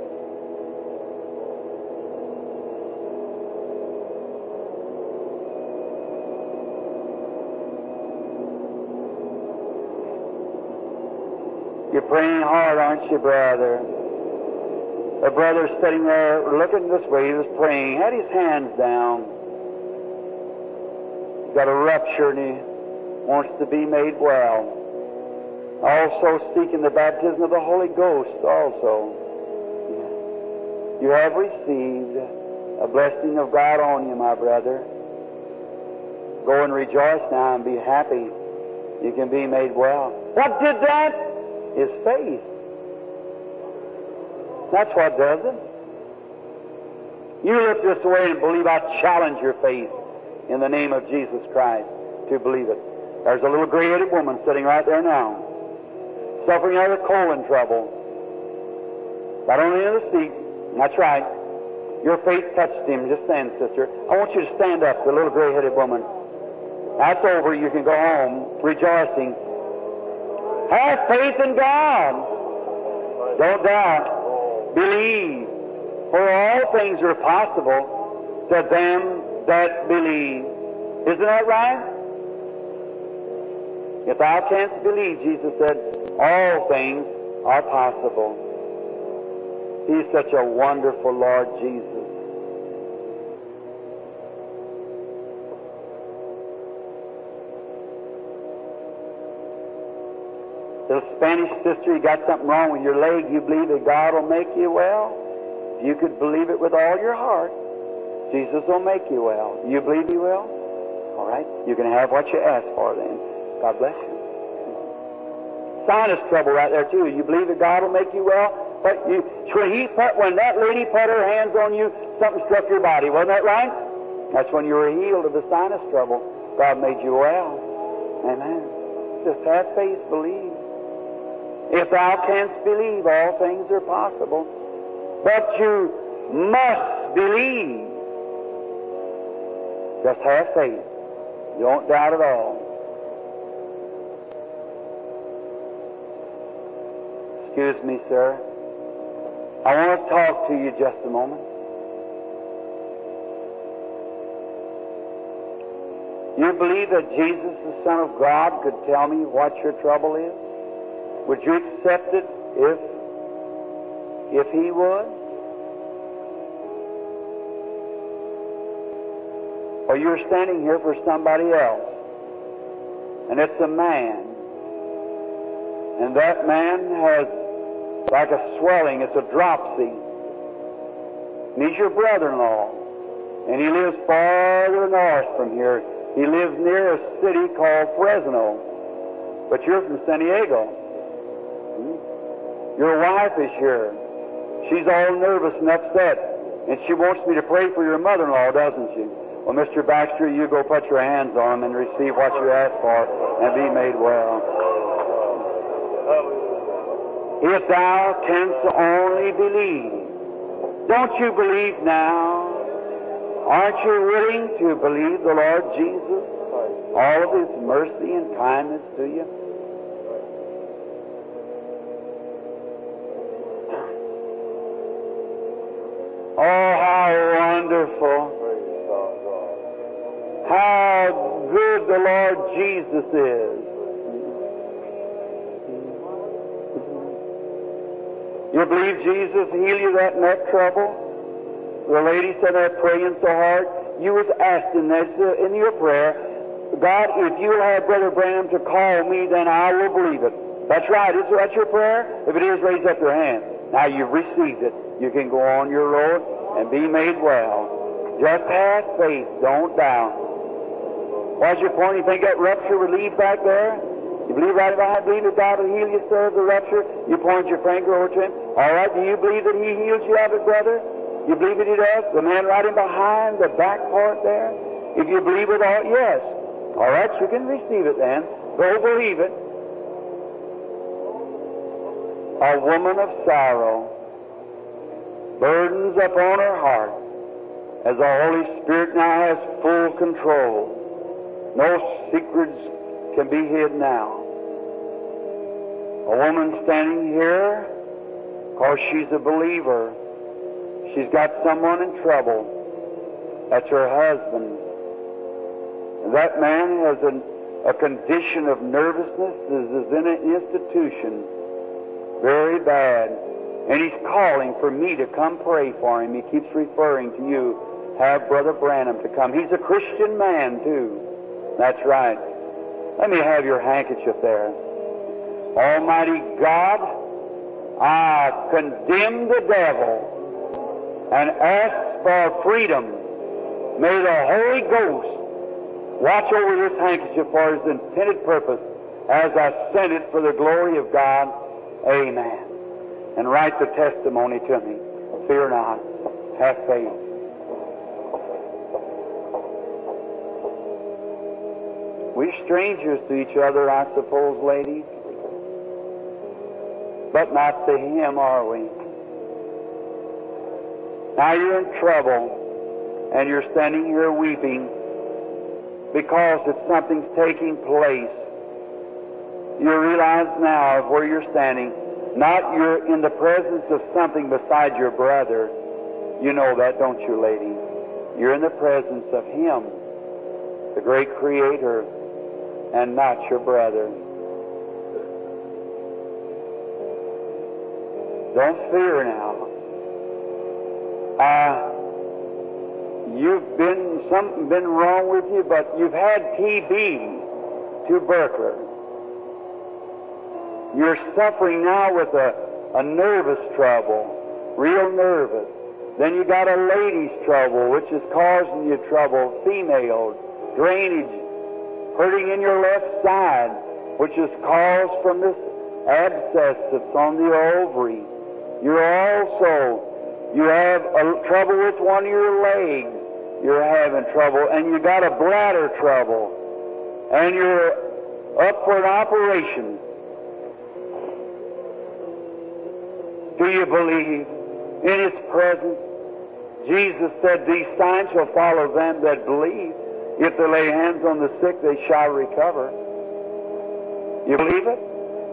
You're praying hard, aren't you, brother? The brother's sitting there looking this way. He was praying, had his hands down. He's got a rupture and he wants to be made well. Also seeking the baptism of the Holy Ghost also. You have received a blessing of God on you, my brother. Go and rejoice now and be happy. You can be made well. What did that? Is faith. That's what does it. You look this way and believe. I challenge your faith in the name of Jesus Christ to believe it. There's a little gray-headed woman sitting right there now, suffering out of colon trouble. Right on the end of the seat. That's right. Your faith touched him just then, sister. I want you to stand up, the little gray-headed woman. That's over. You can go home rejoicing. Have faith in God. Don't doubt. Believe, for all things are possible to them that believe. Isn't that right? If thou canst believe, Jesus said, all things are possible. He's such a wonderful Lord Jesus. Little Spanish sister, you got something wrong with your leg. You believe that God will make you well? If you could believe it with all your heart, Jesus will make you well. You believe He will? All right. You can have what you ask for then. God bless you. Sinus trouble right there too. You believe that God will make you well? But when that lady put her hands on you, something struck your body. Wasn't that right? That's when you were healed of the sinus trouble. God made you well. Amen. Just have faith, believe. If thou canst believe, all things are possible. But you must believe. Just have faith. Don't doubt at all. Excuse me, sir. I want to talk to you just a moment. You believe that Jesus, the Son of God, could tell me what your trouble is? Would you accept it if He would? Or you're standing here for somebody else, and it's a man. And that man has like a swelling. It's a dropsy. And he's your brother-in-law. And he lives farther north from here. He lives near a city called Fresno. But you're from San Diego. Your wife is here. She's all nervous and upset. And she wants me to pray for your mother-in-law, doesn't she? Well, Mr. Baxter, you go put your hands on him and receive what you ask for and be made well. If thou canst only believe. Don't you believe now? Aren't you willing to believe the Lord Jesus? All of His mercy and kindness to you? Oh, how wonderful. How good the Lord Jesus is. You believe Jesus healed you that neck trouble? The lady said that praying so hard. You was asking that in your prayer, God, if you'll have Brother Branham to call me, then I will believe it. That's right. Is that your prayer? If it is, raise up your hand. Now you've received it. You can go on your road and be made well. Just have faith. Don't doubt. What's your point? You think that rupture would leave back there? You believe right about it? Believe that God will heal you, sir, of the rupture? You point your finger over to Him. All right, do you believe that He heals you of it, brother? You believe that He does? The man right in behind the back part there? If you believe it all, yes. All right, you can receive it then. Go believe it. A woman of sorrow, burdens upon her heart, as the Holy Spirit now has full control. No secrets can be hid now. A woman standing here, because she's a believer. She's got someone in trouble. That's her husband. And that man has a condition of nervousness that is in an institution. Very bad. And he's calling for me to come pray for him. He keeps referring to you. Have Brother Branham to come. He's a Christian man, too. That's right. Let me have your handkerchief there. Almighty God, I condemn the devil and ask for freedom. May the Holy Ghost watch over this handkerchief for His intended purpose as I send it for the glory of God. Amen. And write the testimony to me. Fear not. Have faith. We're strangers to each other, I suppose, ladies. But not to Him, are we? Now you're in trouble, and you're standing here weeping because something's taking place. You realize now of where you're standing. Not you're in the presence of something beside your brother. You know that, don't you, lady? You're in the presence of Him, the great Creator, and not your brother. Don't fear now. Something been wrong with you, but you've had TB, tubercular. You're suffering now with a nervous trouble, real nervous. Then you got a lady's trouble, which is causing you trouble, female, drainage, hurting in your left side, which is caused from this abscess that's on the ovary. You have trouble with one of your legs. You're having trouble, and you got a bladder trouble, and you're up for an operation. Do you believe in His presence? Jesus said, "These signs shall follow them that believe. If they lay hands on the sick, they shall recover." You believe it?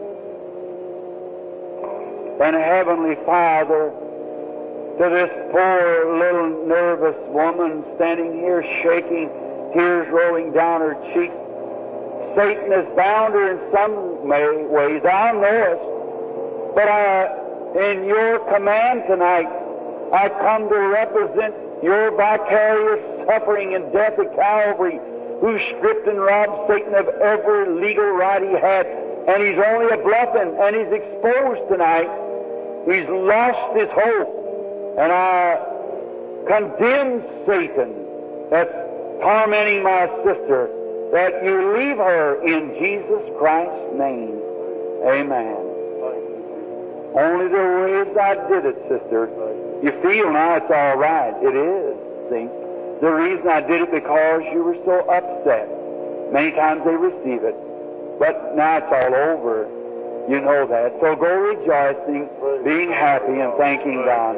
And Heavenly Father, to this poor little nervous woman standing here shaking, tears rolling down her cheeks, Satan has bound her in some way. Thou knowest. But in your command tonight, I come to represent your vicarious suffering and death at Calvary, who stripped and robbed Satan of every legal right he had and he's only a bluffing, and he's exposed tonight. He's lost his hope. And I condemn Satan that's tormenting my sister, that you leave her in Jesus Christ's name. Amen. Only the ways I did it, sister. You feel now it's all right. It is, see. The reason I did it because you were so upset. Many times they receive it. But now it's all over. You know that. So go rejoicing, being happy, and thanking God.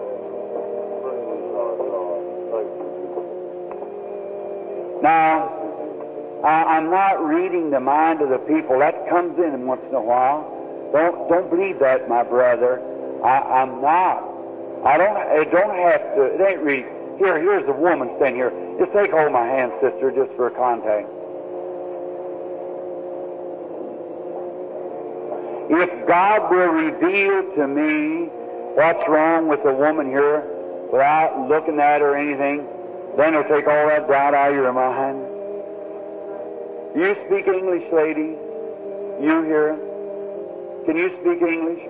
Now, I'm not reading the mind of the people. That comes in once in a while. Don't believe that, my brother. I'm not. It don't have to. It ain't really. Here's a woman standing here. Just take hold of my hand, sister, just for a contact. If God will reveal to me what's wrong with the woman here without looking at her or anything, then He'll take all that doubt out of your mind. You speak English, lady? You here? Can you speak English?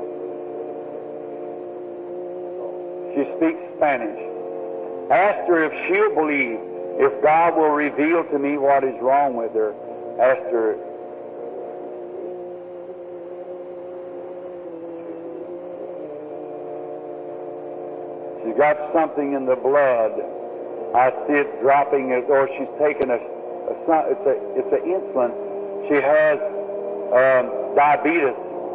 She speaks Spanish. Ask her if she'll believe, if God will reveal to me what is wrong with her. Ask her. She's got something in the blood. I see it dropping, or she's taken it's an insulin. She has diabetes.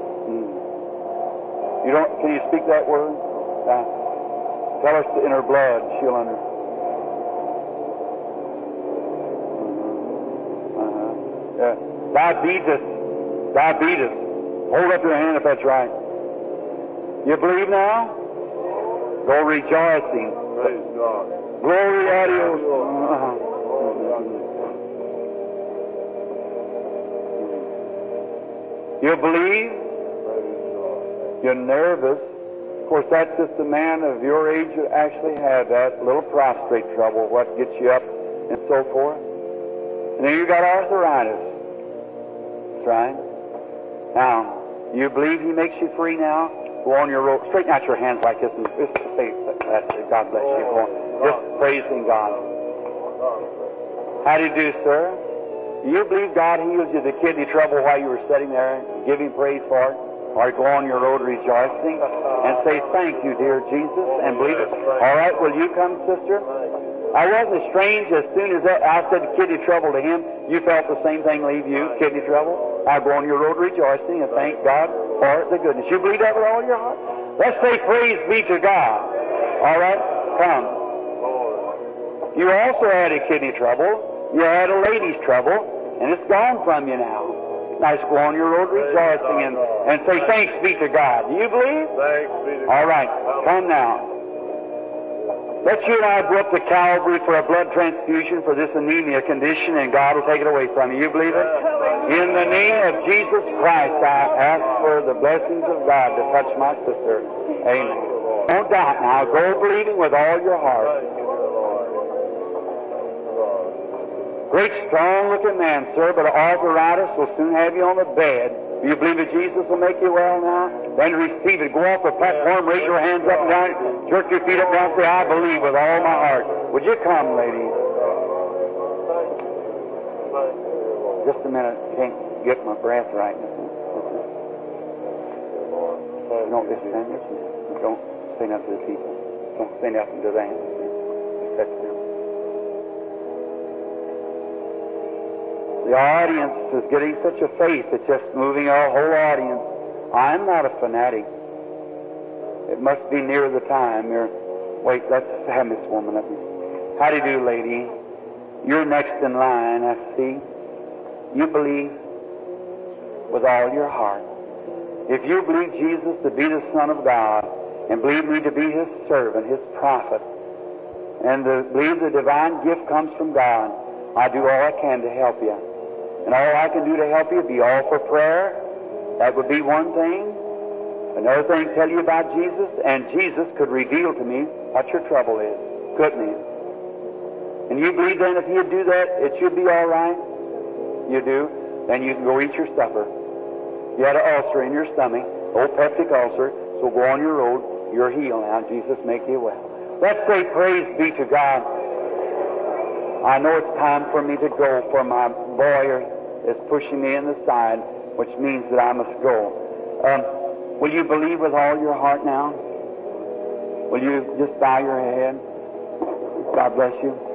Can you speak that word? Tell her in her blood, she'll understand. Diabetes. Hold up your hand if that's right. You believe now? Go rejoicing. Praise God. Glory, adios. You believe? You're nervous. Of course, that's just a man of your age who actually had that little prostrate trouble, what gets you up and so forth. And then you got arthritis. That's right. Now, you believe He makes you free now? Go on your road. Straighten out your hands like this and just say, God bless you. Go on. Just praising God. How do you do, sir? Do you believe God heals you the kidney trouble while you were sitting there? Give Him praise for it. Or go on your road rejoicing and say, thank you, dear Jesus, and believe it. All right, will you come, sister? I wasn't strange as soon as I said kidney trouble to him. You felt the same thing leave you, kidney trouble. I'll go on your road rejoicing and thank God for the goodness. You believe that with all your heart? Let's say praise be to God. All right, come. You also had a kidney trouble. You had a lady's trouble, and it's gone from you now. Nice, go on your road rejoicing and say thanks be to God. Do you believe? Thanks be to God. All right, come now. Let's you and I go up to Calvary for a blood transfusion for this anemia condition, and God will take it away from you. You believe it? In the name of Jesus Christ, I ask for the blessings of God to touch my sister. Amen. Don't doubt now. Go believing with all your heart. Great, strong-looking man, sir, but arthritis will soon have you on the bed. Do you believe that Jesus will make you well now? Then receive it. Go off the platform, raise your hands up and down, jerk your feet up and down, say, I believe with all my heart. Would you come, lady? Just a minute. Can't get my breath right. Don't just stand there. Don't say nothing to the people. Don't say nothing to them. Just touch them. The audience is getting such a faith, it's just moving our whole audience. I'm not a fanatic. It must be near the time. Wait, let's have this woman up here. How do you do, lady? You're next in line, I see. You believe with all your heart. If you believe Jesus to be the Son of God, and believe me to be His servant, His prophet, and believe the divine gift comes from God, I do all I can to help you. And all I can do to help you be all for prayer. That would be one thing. Another thing, tell you about Jesus, and Jesus could reveal to me what your trouble is, couldn't He? And you believe then if He'd do that, it should be all right? You do? Then you can go eat your supper. You had an ulcer in your stomach, old peptic ulcer, so go on your road. You're healed now. Jesus make you well. Let's say praise be to God. I know it's time for me to go, for my boy is pushing me in the side, which means that I must go. Will you believe with all your heart now? Will you just bow your head? God bless you.